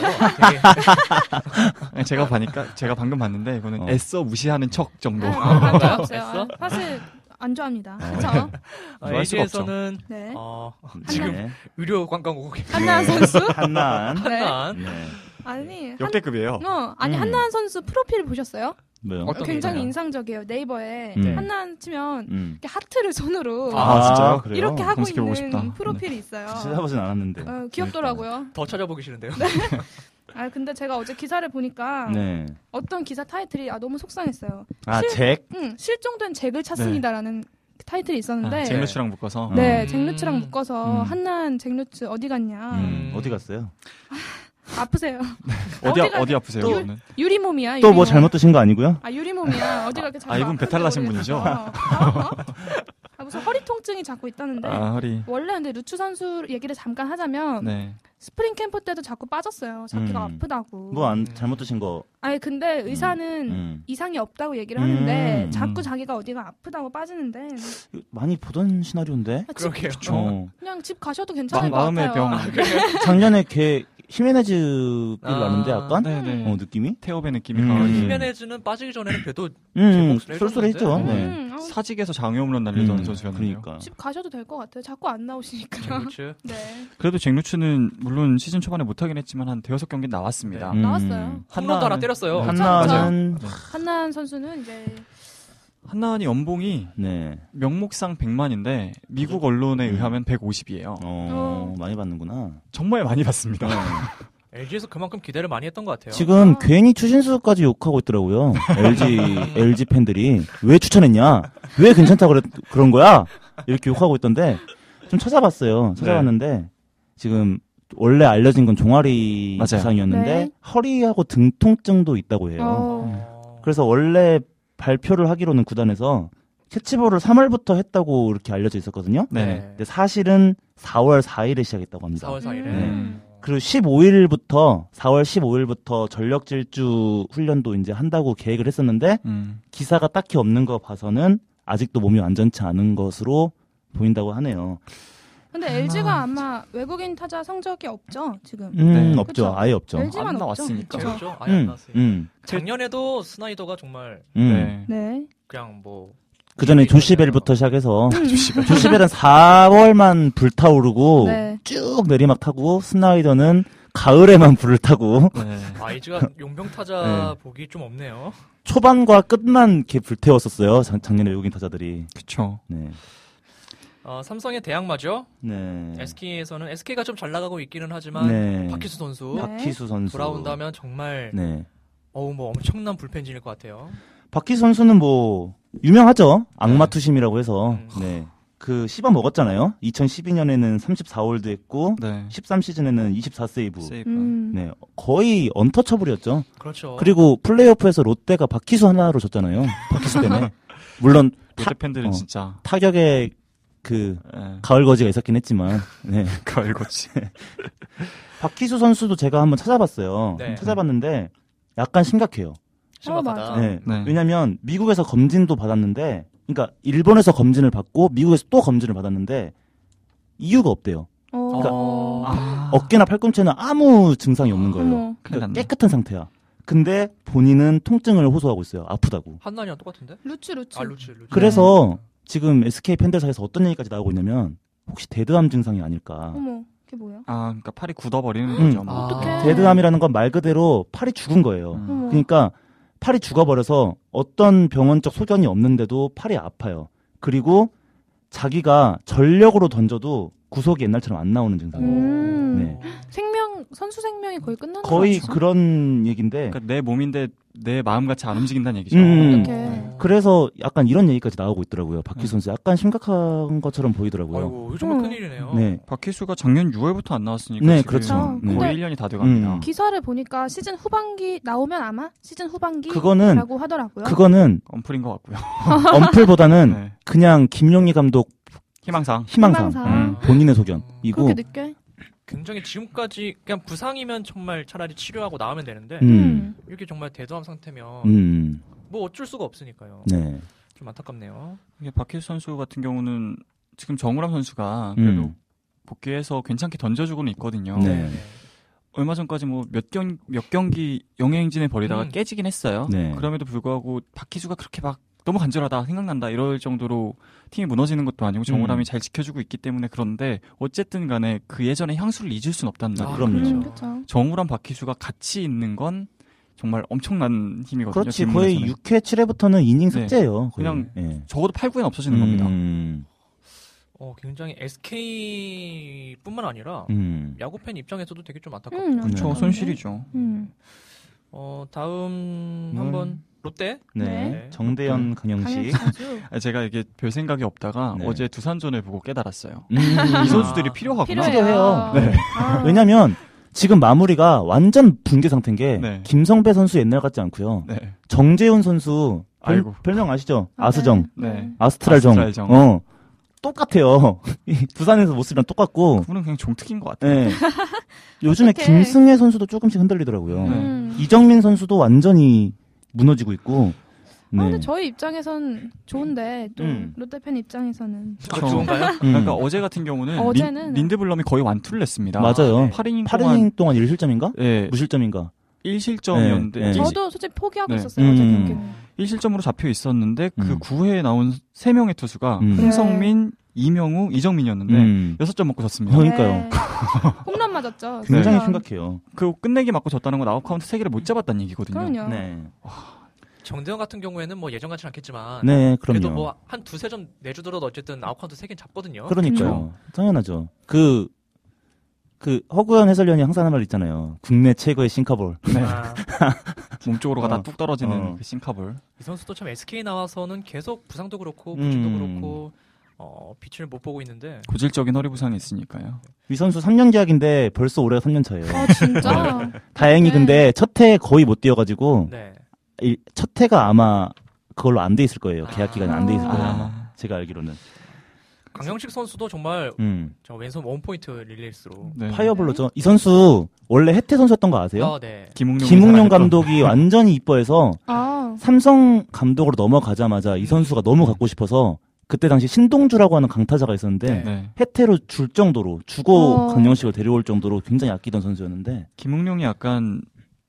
되게 제가 보니까 제가 방금 봤는데 이거는 어. 애써 무시하는 척 정도. 네, 감정 그런가요? 없어요. 됐어? 사실 안 좋아합니다. 어. 그렇죠? 어, 좋아할 수가 엘지에서는 네. 어, 지금 지금 의료 관광 오고 계세요. 한나은 선수? 한난. 네. 한난. 네. 아니, 한, 역대급이에요. 어, 아니 음. 한나은 선수 프로필 보셨어요? 뭐요? 어떤 게 굉장히 있나요? 인상적이에요. 네이버에 음. 한나은 치면 음. 이렇게 하트를 손으로 아, 진짜요? 그래요? 이렇게 하고 검색해보고 있는 싶다. 프로필이 있어요. 찾아보진 않았는데. 어, 귀엽더라고요. 더 찾아보기 싫은데요. 아 근데 제가 어제 기사를 보니까 네. 어떤 기사 타이틀이 아 너무 속상했어요. 아, 실- 잭? 응, 실종된 잭을 찾습니다라는 타이틀이 있었는데 아, 잭루츠랑 묶어서. 네, 음. 잭루츠랑 묶어서 음. 한나은 잭루츠 어디 갔냐. 음. 음. 어디 갔어요? 아프세요. 어디 어디가- 어디 아프세요? 또- 이거는? 유리몸이야. 또 뭐 유리몸. 잘못 드신 거 아니고요? 아 유리몸이야. 어디가 이렇게 자꾸 아, 이분 아픈데 배탈 나신 그래서. 분이죠? 어? 어? 아, 무슨 허리 통증이 자꾸 있다는데. 아 허리. 원래 근데 루츠 선수 얘기를 잠깐 하자면 네. 스프링 캠프 때도 자꾸 빠졌어요. 자기가 음. 아프다고. 뭐 안 음. 잘못 드신 거. 아니 근데 의사는 음. 이상이 없다고 얘기를 음. 하는데 자꾸 음. 자기가 어디가 아프다고 빠지는데 이거 많이 보던 시나리오인데. 아, 집, 그러게요. 어. 그냥 집 가셔도 괜찮을 것 마음의 같아요. 병. 작년에 걔 히메네즈를 아. 나는데 약간 네네. 어, 느낌이? 태업의 느낌이 음. 강하게. 히메네즈는 빠지기 전에는 그래도 음, 목소리 쏠쏠했죠. 해줬는데. 네. 음, 어, 사직에서 장애홈런 날리던 음, 선수였는데요. 그러니까. 집 가셔도 될 것 같아요. 자꾸 안 나오시니까. 그렇죠. 네. 그래도 잭루츠는 물론 시즌 초반에 못하긴 했지만 한 대여섯 경기 나왔습니다. 음. 나왔어요. 홈런도 하나 때렸어요. 네. 한나는 한나은 선수는 이제 한나은이 연봉이 네. 명목상 백만인데 미국 언론에 음. 의하면 백오십이에요. 어, 어. 많이 받는구나. 정말 많이 받습니다. 엘지에서 그만큼 기대를 많이 했던 것 같아요. 지금 아. 괜히 추신수까지 욕하고 있더라고요. 엘지 엘지 팬들이 왜 추천했냐? 왜 괜찮다 그랬 그런 거야? 이렇게 욕하고 있던데 좀 찾아봤어요. 찾아봤는데 지금 원래 알려진 건 종아리 맞아요. 부상이었는데 네. 허리하고 등 통증도 있다고 해요. 어, 어. 그래서 원래 발표를 하기로는 구단에서 캐치볼을 삼월부터 했다고 이렇게 알려져 있었거든요. 네. 근데 사실은 사월 사일에 시작했다고 합니다. 사월 사일에. 음. 그리고 십오일부터 사월 십오일부터 전력 질주 훈련도 이제 한다고 계획을 했었는데 음. 기사가 딱히 없는 거 봐서는 아직도 몸이 완전치 않은 것으로 보인다고 하네요. 근데 엘지가 아마 외국인 타자 성적이 없죠 지금. 음, 네. 없죠. 그쵸. 아예 없죠. 엘지만 안 없죠. 나왔으니까. 그쵸? 제였죠? 아예 안 음, 나왔어요. 음, 작년에도 스나이더가 정말 음. 네. 네. 그냥 뭐 그 전에 조시벨부터 시작해서 음. 조시벨은 사월만 불타오르고 네. 쭉 내리막 타고 스나이더는 가을에만 불을 타고 네. 아이즈가 용병 타자 네. 보기 좀 없네요. 초반과 끝만 이렇게 불태웠었어요. 작- 작년에 외국인 타자들이. 그쵸. 네. 어, 삼성의 대항마죠. 네. 에스케이에서는 에스케이가 좀 잘 나가고 있기는 하지만 네. 박희수 선수 네. 박희수 선수. 돌아온다면 정말 네. 어우 뭐 엄청난 불펜진일 것 같아요. 박희수 선수는 뭐 유명하죠. 악마 네. 투심이라고 해서. 음. 네. 그 씹어 먹었잖아요. 이천십이년에는 삼십사 홀드 했고 네. 십삼 시즌에는 이십사 세이브. 세이브. 음. 네. 거의 언터처블이었죠. 그렇죠. 그리고 플레이오프에서 롯데가 박희수 하나로 졌잖아요. 박희수 때문에. 물론 롯데 팬들은 어. 진짜 타격에 그 네. 가을 거지가 있었긴 했지만. 네. 가을 거지. 박희수 선수도 제가 한번 찾아봤어요. 네. 찾아봤는데 약간 심각해요. 심각하다. 어, 맞아. 네. 네. 왜냐면 미국에서 검진도 받았는데, 그러니까 일본에서 검진을 받고 미국에서 또 검진을 받았는데 이유가 없대요. 어. 그러니까 어. 아. 어깨나 팔꿈치는 아무 증상이 없는 거예요. 어머. 큰일 그러니까 났네. 깨끗한 상태야. 근데 본인은 통증을 호소하고 있어요. 아프다고. 한난이랑 똑같은데? 루츠 루츠. 아 루치 루치. 그래서 지금 에스케이 팬들 사이에서 어떤 얘기까지 나오고 있냐면 혹시 데드암 증상이 아닐까. 어머. 그게 뭐야? 아, 그러니까 팔이 굳어버리는 음. 거죠. 뭐. 아. 어떡해. 데드암이라는 건 말 그대로 팔이 죽은 거예요. 음. 어머. 그러니까 팔이 죽어버려서 어떤 병원적 소견이 없는데도 팔이 아파요. 그리고 자기가 전력으로 던져도 구속이 옛날처럼 안 나오는 증상이에요. 음. 네. 생명 선수 생명이 거의 끝나는 거의 거 아니죠? 그런 얘기인데 그러니까 내 몸인데 내 마음같이 안 움직인다는 얘기죠. 음. 어떡해. 그래서 약간 이런 얘기까지 나오고 있더라고요. 박희수 네. 선수 약간 심각한 것처럼 보이더라고요. 아이고 이거 정말 음. 큰일이네요. 네, 박희수가 작년 유월부터 안 나왔으니까 네, 지금 그렇죠. 네. 거의 일 년이 다 돼갑니다. 음. 기사를 보니까 시즌 후반기 나오면 아마 시즌 후반기라고 그거는 하더라고요. 그거는 엄플인 것 같고요. 언플보다는 네. 그냥 김용희 감독 희망상. 희망상, 희망상. 음, 본인의 소견이고, 그렇게 늦게. 굉장히 지금까지 그냥 부상이면 정말 차라리 치료하고 나오면 되는데 음, 이렇게 정말 대도암 상태면 음, 뭐 어쩔 수가 없으니까요. 네, 좀 안타깝네요. 이게 박희수 선수 같은 경우는 지금 정우람 선수가 그래도 음. 복귀해서 괜찮게 던져주고는 있거든요. 네. 얼마 전까지 뭐 몇 경, 몇 경기 영해행진을 벌이다가 음. 깨지긴 했어요. 네. 그럼에도 불구하고 박희수가 그렇게 막 너무 간절하다, 생각난다 이럴 정도로 팀이 무너지는 것도 아니고 정우람이 음. 잘 지켜주고 있기 때문에 그런데 어쨌든 간에 그 예전의 향수를 잊을 순 없단 아, 말이에요. 그럼요. 음, 그렇죠. 그렇죠. 정우람, 박희수가 같이 있는 건 정말 엄청난 힘이거든요. 그렇지. 뒷문에서는. 거의 육 회, 칠 회부터는 이닝 네. 삭제예요. 거의. 그냥 예. 적어도 팔, 구엔 없어지는 겁니다. 음, 어, 굉장히 에스케이뿐만 아니라 음. 야구 팬 입장에서도 되게 좀 안타깝고. 음, 그렇죠. 네. 손실이죠. 음. 어, 다음 음. 한번 롯데. 네. 네. 정대현, 강영식. 강현식 선수. 아, 제가 이게 별 생각이 없다가 네. 어제 두산전을 보고 깨달았어요. 음. 이 선수들이 필요하구나. 필요해요. 필요해요. 네. 아. 왜냐면 지금 마무리가 완전 붕괴 상태인 게 네. 김성배 선수 옛날 같지 않고요. 네. 정재훈 선수 별, 아이고. 별명 아시죠? 아, 아스정, 네. 네. 아스트랄정. 아스트랄정. 어. 똑같아요. 이 부산에서 모습이랑 똑같고. 그분은 그냥 종특인 것 같아요. 네. 요즘에 어떡해. 김승혜 선수도 조금씩 흔들리더라고요. 네. 음. 이정민 선수도 완전히 무너지고 있고. 네. 아, 근데 저희 입장에선 좋은데 또 음. 롯데팬 입장에서는 아, 그렇죠. 좋은가요? 음. 그러니까 어제 같은 경우는 어제는- 린, 린드블럼이 거의 완투를 냈습니다. 맞아요. 팔 이닝 팔 동안 이닝 동안 일 실점인가? 예, 무실점인가? 일 실점이었는데 네, 네. 저도 솔직히 포기하고 네. 있었어요. 어제 음. 경기는. 일 실점으로 잡혀 있었는데 그 음. 구 회에 나온 세 명의 투수가 음. 홍성민, 이명우, 이정민이었는데 음. 여섯 점 먹고 졌습니다. 그러니까요. 네. 홈런 맞았죠. 굉장히 홈런. 심각해요. 그 끝내기 맞고 졌다는 건 아웃 카운트 세 개를 못 잡았다는 얘기거든요. 그럼요. 네. 정대현 같은 경우에는 뭐 예전 같지는 않겠지만 네, 그럼요. 그래도 뭐 한 두세 점 내주더라도 어쨌든 아웃카운트 세 개는 잡거든요. 그러니까요. 당연하죠. 그, 그, 허구현 해설위원이 항상 하는 말 있잖아요. 국내 최고의 싱카볼. 네. 아, 몸쪽으로 가다 어. 뚝 떨어지는 어. 그 싱카볼. 이 선수도 참 에스케이 나와서는 계속 부상도 그렇고 부진도 음. 그렇고 어, 빛을 못 보고 있는데 고질적인 허리 부상이 있으니까요. 이 선수 삼 년 계약인데 벌써 올해가 삼 년 차예요. 아, 진짜? 다행히 네. 근데 첫 해 거의 못 뛰어가지고, 네. 이- 첫 해가 아마 그걸로 안 돼 있을 거예요. 계약 기간이 안 돼 있을 거예요. 아마. 아. 제가 알기로는. 강영식 선수도 정말 음. 저 왼손 원포인트 릴리스로 네. 파이어블로죠. 이 선수 원래 해태 선수였던 거 아세요? 아, 네. 김웅룡, 김웅룡 감독이 완전히 이뻐해서 아, 삼성 감독으로 넘어가자마자 이 선수가 너무 갖고 싶어서 그때 당시 신동주라고 하는 강타자가 있었는데 네. 해태로 줄 정도로 주고 어. 강영식을 데려올 정도로 굉장히 아끼던 선수였는데 김웅룡이 약간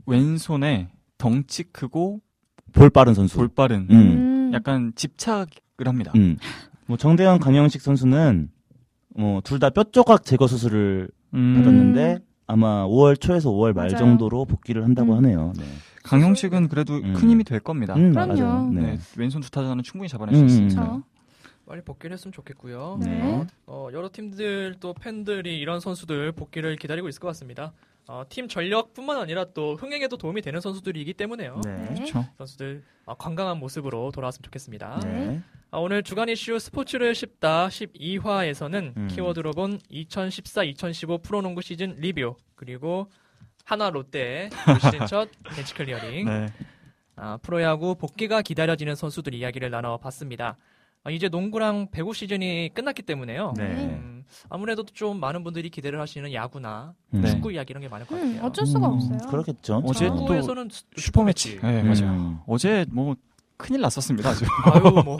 왼손에 덩치 크고 볼 빠른 선수. 볼 빠른 음. 음. 약간 집착을 합니다. 음. 뭐 정대현 강영식 선수는 뭐 둘 다 뼈 조각 제거 수술을 음. 받았는데 아마 오월 초에서 오월 말 맞아요. 정도로 복귀를 한다고 음. 하네요. 네. 강형식은 그래도 음. 큰 힘이 될 겁니다. 음, 그럼요. 맞아요. 네. 네. 왼손 두 타자는 충분히 잡아낼 수 음, 있으니까. 그렇죠. 빨리 복귀를 했으면 좋겠고요. 네. 어, 여러 팀들 또 팬들이 이런 선수들 복귀를 기다리고 있을 것 같습니다. 어, 팀 전력뿐만 아니라 또 흥행에도 도움이 되는 선수들이기 때문에요. 네. 그렇죠. 선수들 어, 건강한 모습으로 돌아왔으면 좋겠습니다. 네. 아, 오늘 주간 이슈 스포츠를 씹다 십이 화에서는 음. 키워드로 본 이천십사 이천십오 프로농구 시즌 리뷰 그리고 한화 롯데의 올 시즌 첫 벤치 클리어링 네. 아, 프로야구 복귀가 기다려지는 선수들 이야기를 나눠봤습니다. 아, 이제 농구랑 배구 시즌이 끝났기 때문에요. 네. 음, 아무래도 좀 많은 분들이 기대를 하시는 야구나 음. 네. 축구 이야기 이런 게 많을 것 음, 같아요. 어쩔 수가 음, 없어요. 그렇겠죠. 어제 또 축구에서는 수- 슈퍼매치. 네, 음. 맞아요. 어제 뭐 큰일 났었습니다. 아주. 아유 뭐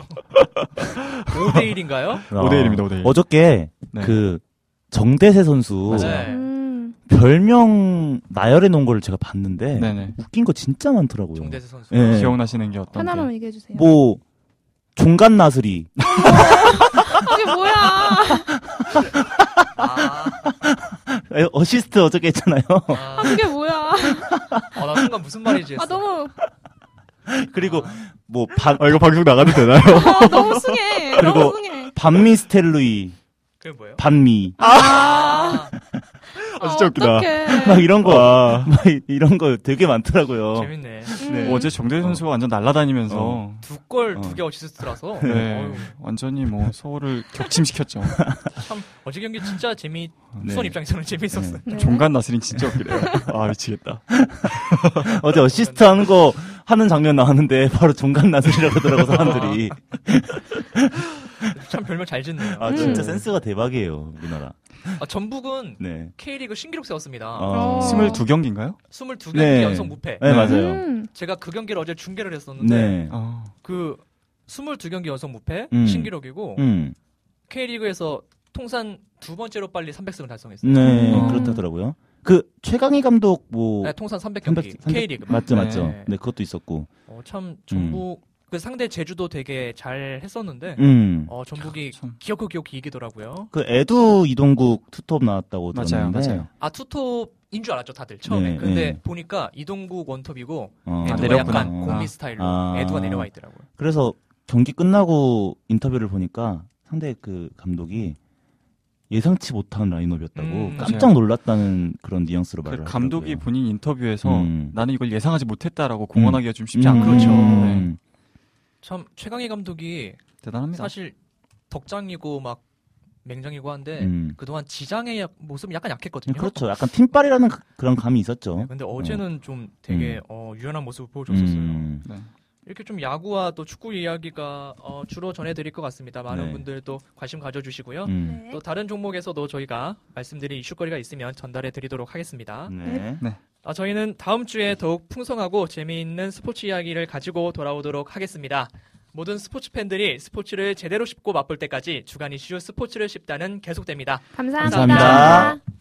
오 대 일인가요? 어, 오 대 일입니다, 오 대 일. 어저께 네. 그 정대세 선수 맞아요. 네. 음. 별명 나열해 놓은 걸 제가 봤는데 네네. 웃긴 거 진짜 많더라고요. 정대세 선수. 예. 기억나시는 게 어떤 하나만 게? 얘기해 주세요. 뭐 종간 나스리, 그게 뭐야? 아, 에, 어시스트 어저께 했잖아요. 아, 그게 뭐야? 아, 나 순간 무슨 말인지 했어. 아 너무 그리고 뭐 반, 아, 이거 방송 나가도 되나요? 아, 너무 숭해. 그리고- 너무 숭해. 반미 스텔루이, 그게 뭐예요? 반미 아, 아, 진짜 웃기다. 어떡해. 막 이런 거, 와. 막 이런 거 되게 많더라고요. 재밌네. 네. 어제 정대현 선수가 완전 날아다니면서 어. 두 골 어. 두 개 어시스트라서 네, 어휴, 완전히 뭐 서울을 격침시켰죠. 참 어제 경기 진짜 재미 네. 수원 입장에서는 재밌었어요. 네. 종간 나스린 진짜 웃기네요. 아 미치겠다. 어제 어시스트 하는 거 하는 장면 나왔는데 바로 종간 나스리라고 하더라고 사람들이. 참 별명 잘 짓네요. 아 음. 진짜 센스가 대박이에요 우리나라. 아, 전북은 네. K리그 신기록 세웠습니다. 어. 스물두 경기인가요? 스물두 경기 네. 연속 무패. 네 맞아요. 음. 제가 그 경기를 어제 중계를 했었는데 네. 어. 그 스물두 경기 연속 무패 음. 신기록이고 음. K리그에서 통산 두 번째로 빨리 삼백 승을 달성했어요. 네, 어. 그렇다더라고요. 그 최강희 감독 뭐 네, 통산 삼백 경기 삼백, K리그 맞죠, 네. 맞죠. 네, 그것도 있었고. 어, 참 전북 그 상대 제주도 되게 잘 했었는데 음. 어, 전북이 참. 기어코 기어코 이기더라고요. 그 에두 이동국 투톱 나왔다고 맞아요, 들었는데. 맞아요. 아 투톱인 줄 알았죠 다들 처음에. 네, 근데 네. 보니까 이동국 원톱이고 어. 에두가 내렸구나. 약간 어. 공미 스타일로 아. 에두가 내려와 있더라고요. 그래서 경기 끝나고 인터뷰를 보니까 상대 그 감독이 예상치 못한 라인업이었다고 음, 깜짝 놀랐다는 그런 뉘앙스로 말을 그 하더라고요. 감독이 본인 인터뷰에서 음. 나는 이걸 예상하지 못했다라고 공언하기가 좀 쉽지 음, 않거든요. 그렇죠. 네. 참 최강희 감독이 대단합니다. 사실 덕장이고 막 맹장이고 한데 음. 그동안 지장의 약- 모습이 약간 약했거든요. 그렇죠. 약간 팀빨이라는 그- 그런 감이 있었죠. 네, 근데 어제는 좀 되게 음. 어, 유연한 모습을 보여줬었어요. 음. 네. 이렇게 좀 야구와 또 축구 이야기가 어, 주로 전해드릴 것 같습니다. 많은 네. 분들도 관심 가져주시고요. 음. 네. 또 다른 종목에서도 저희가 말씀드릴 이슈거리가 있으면 전달해 드리도록 하겠습니다. 네. 아, 저희는 다음 주에 더욱 풍성하고 재미있는 스포츠 이야기를 가지고 돌아오도록 하겠습니다. 모든 스포츠 팬들이 스포츠를 제대로 씹고 맛볼 때까지 주간 이슈 스포츠를 씹다는 계속됩니다. 감사합니다. 감사합니다.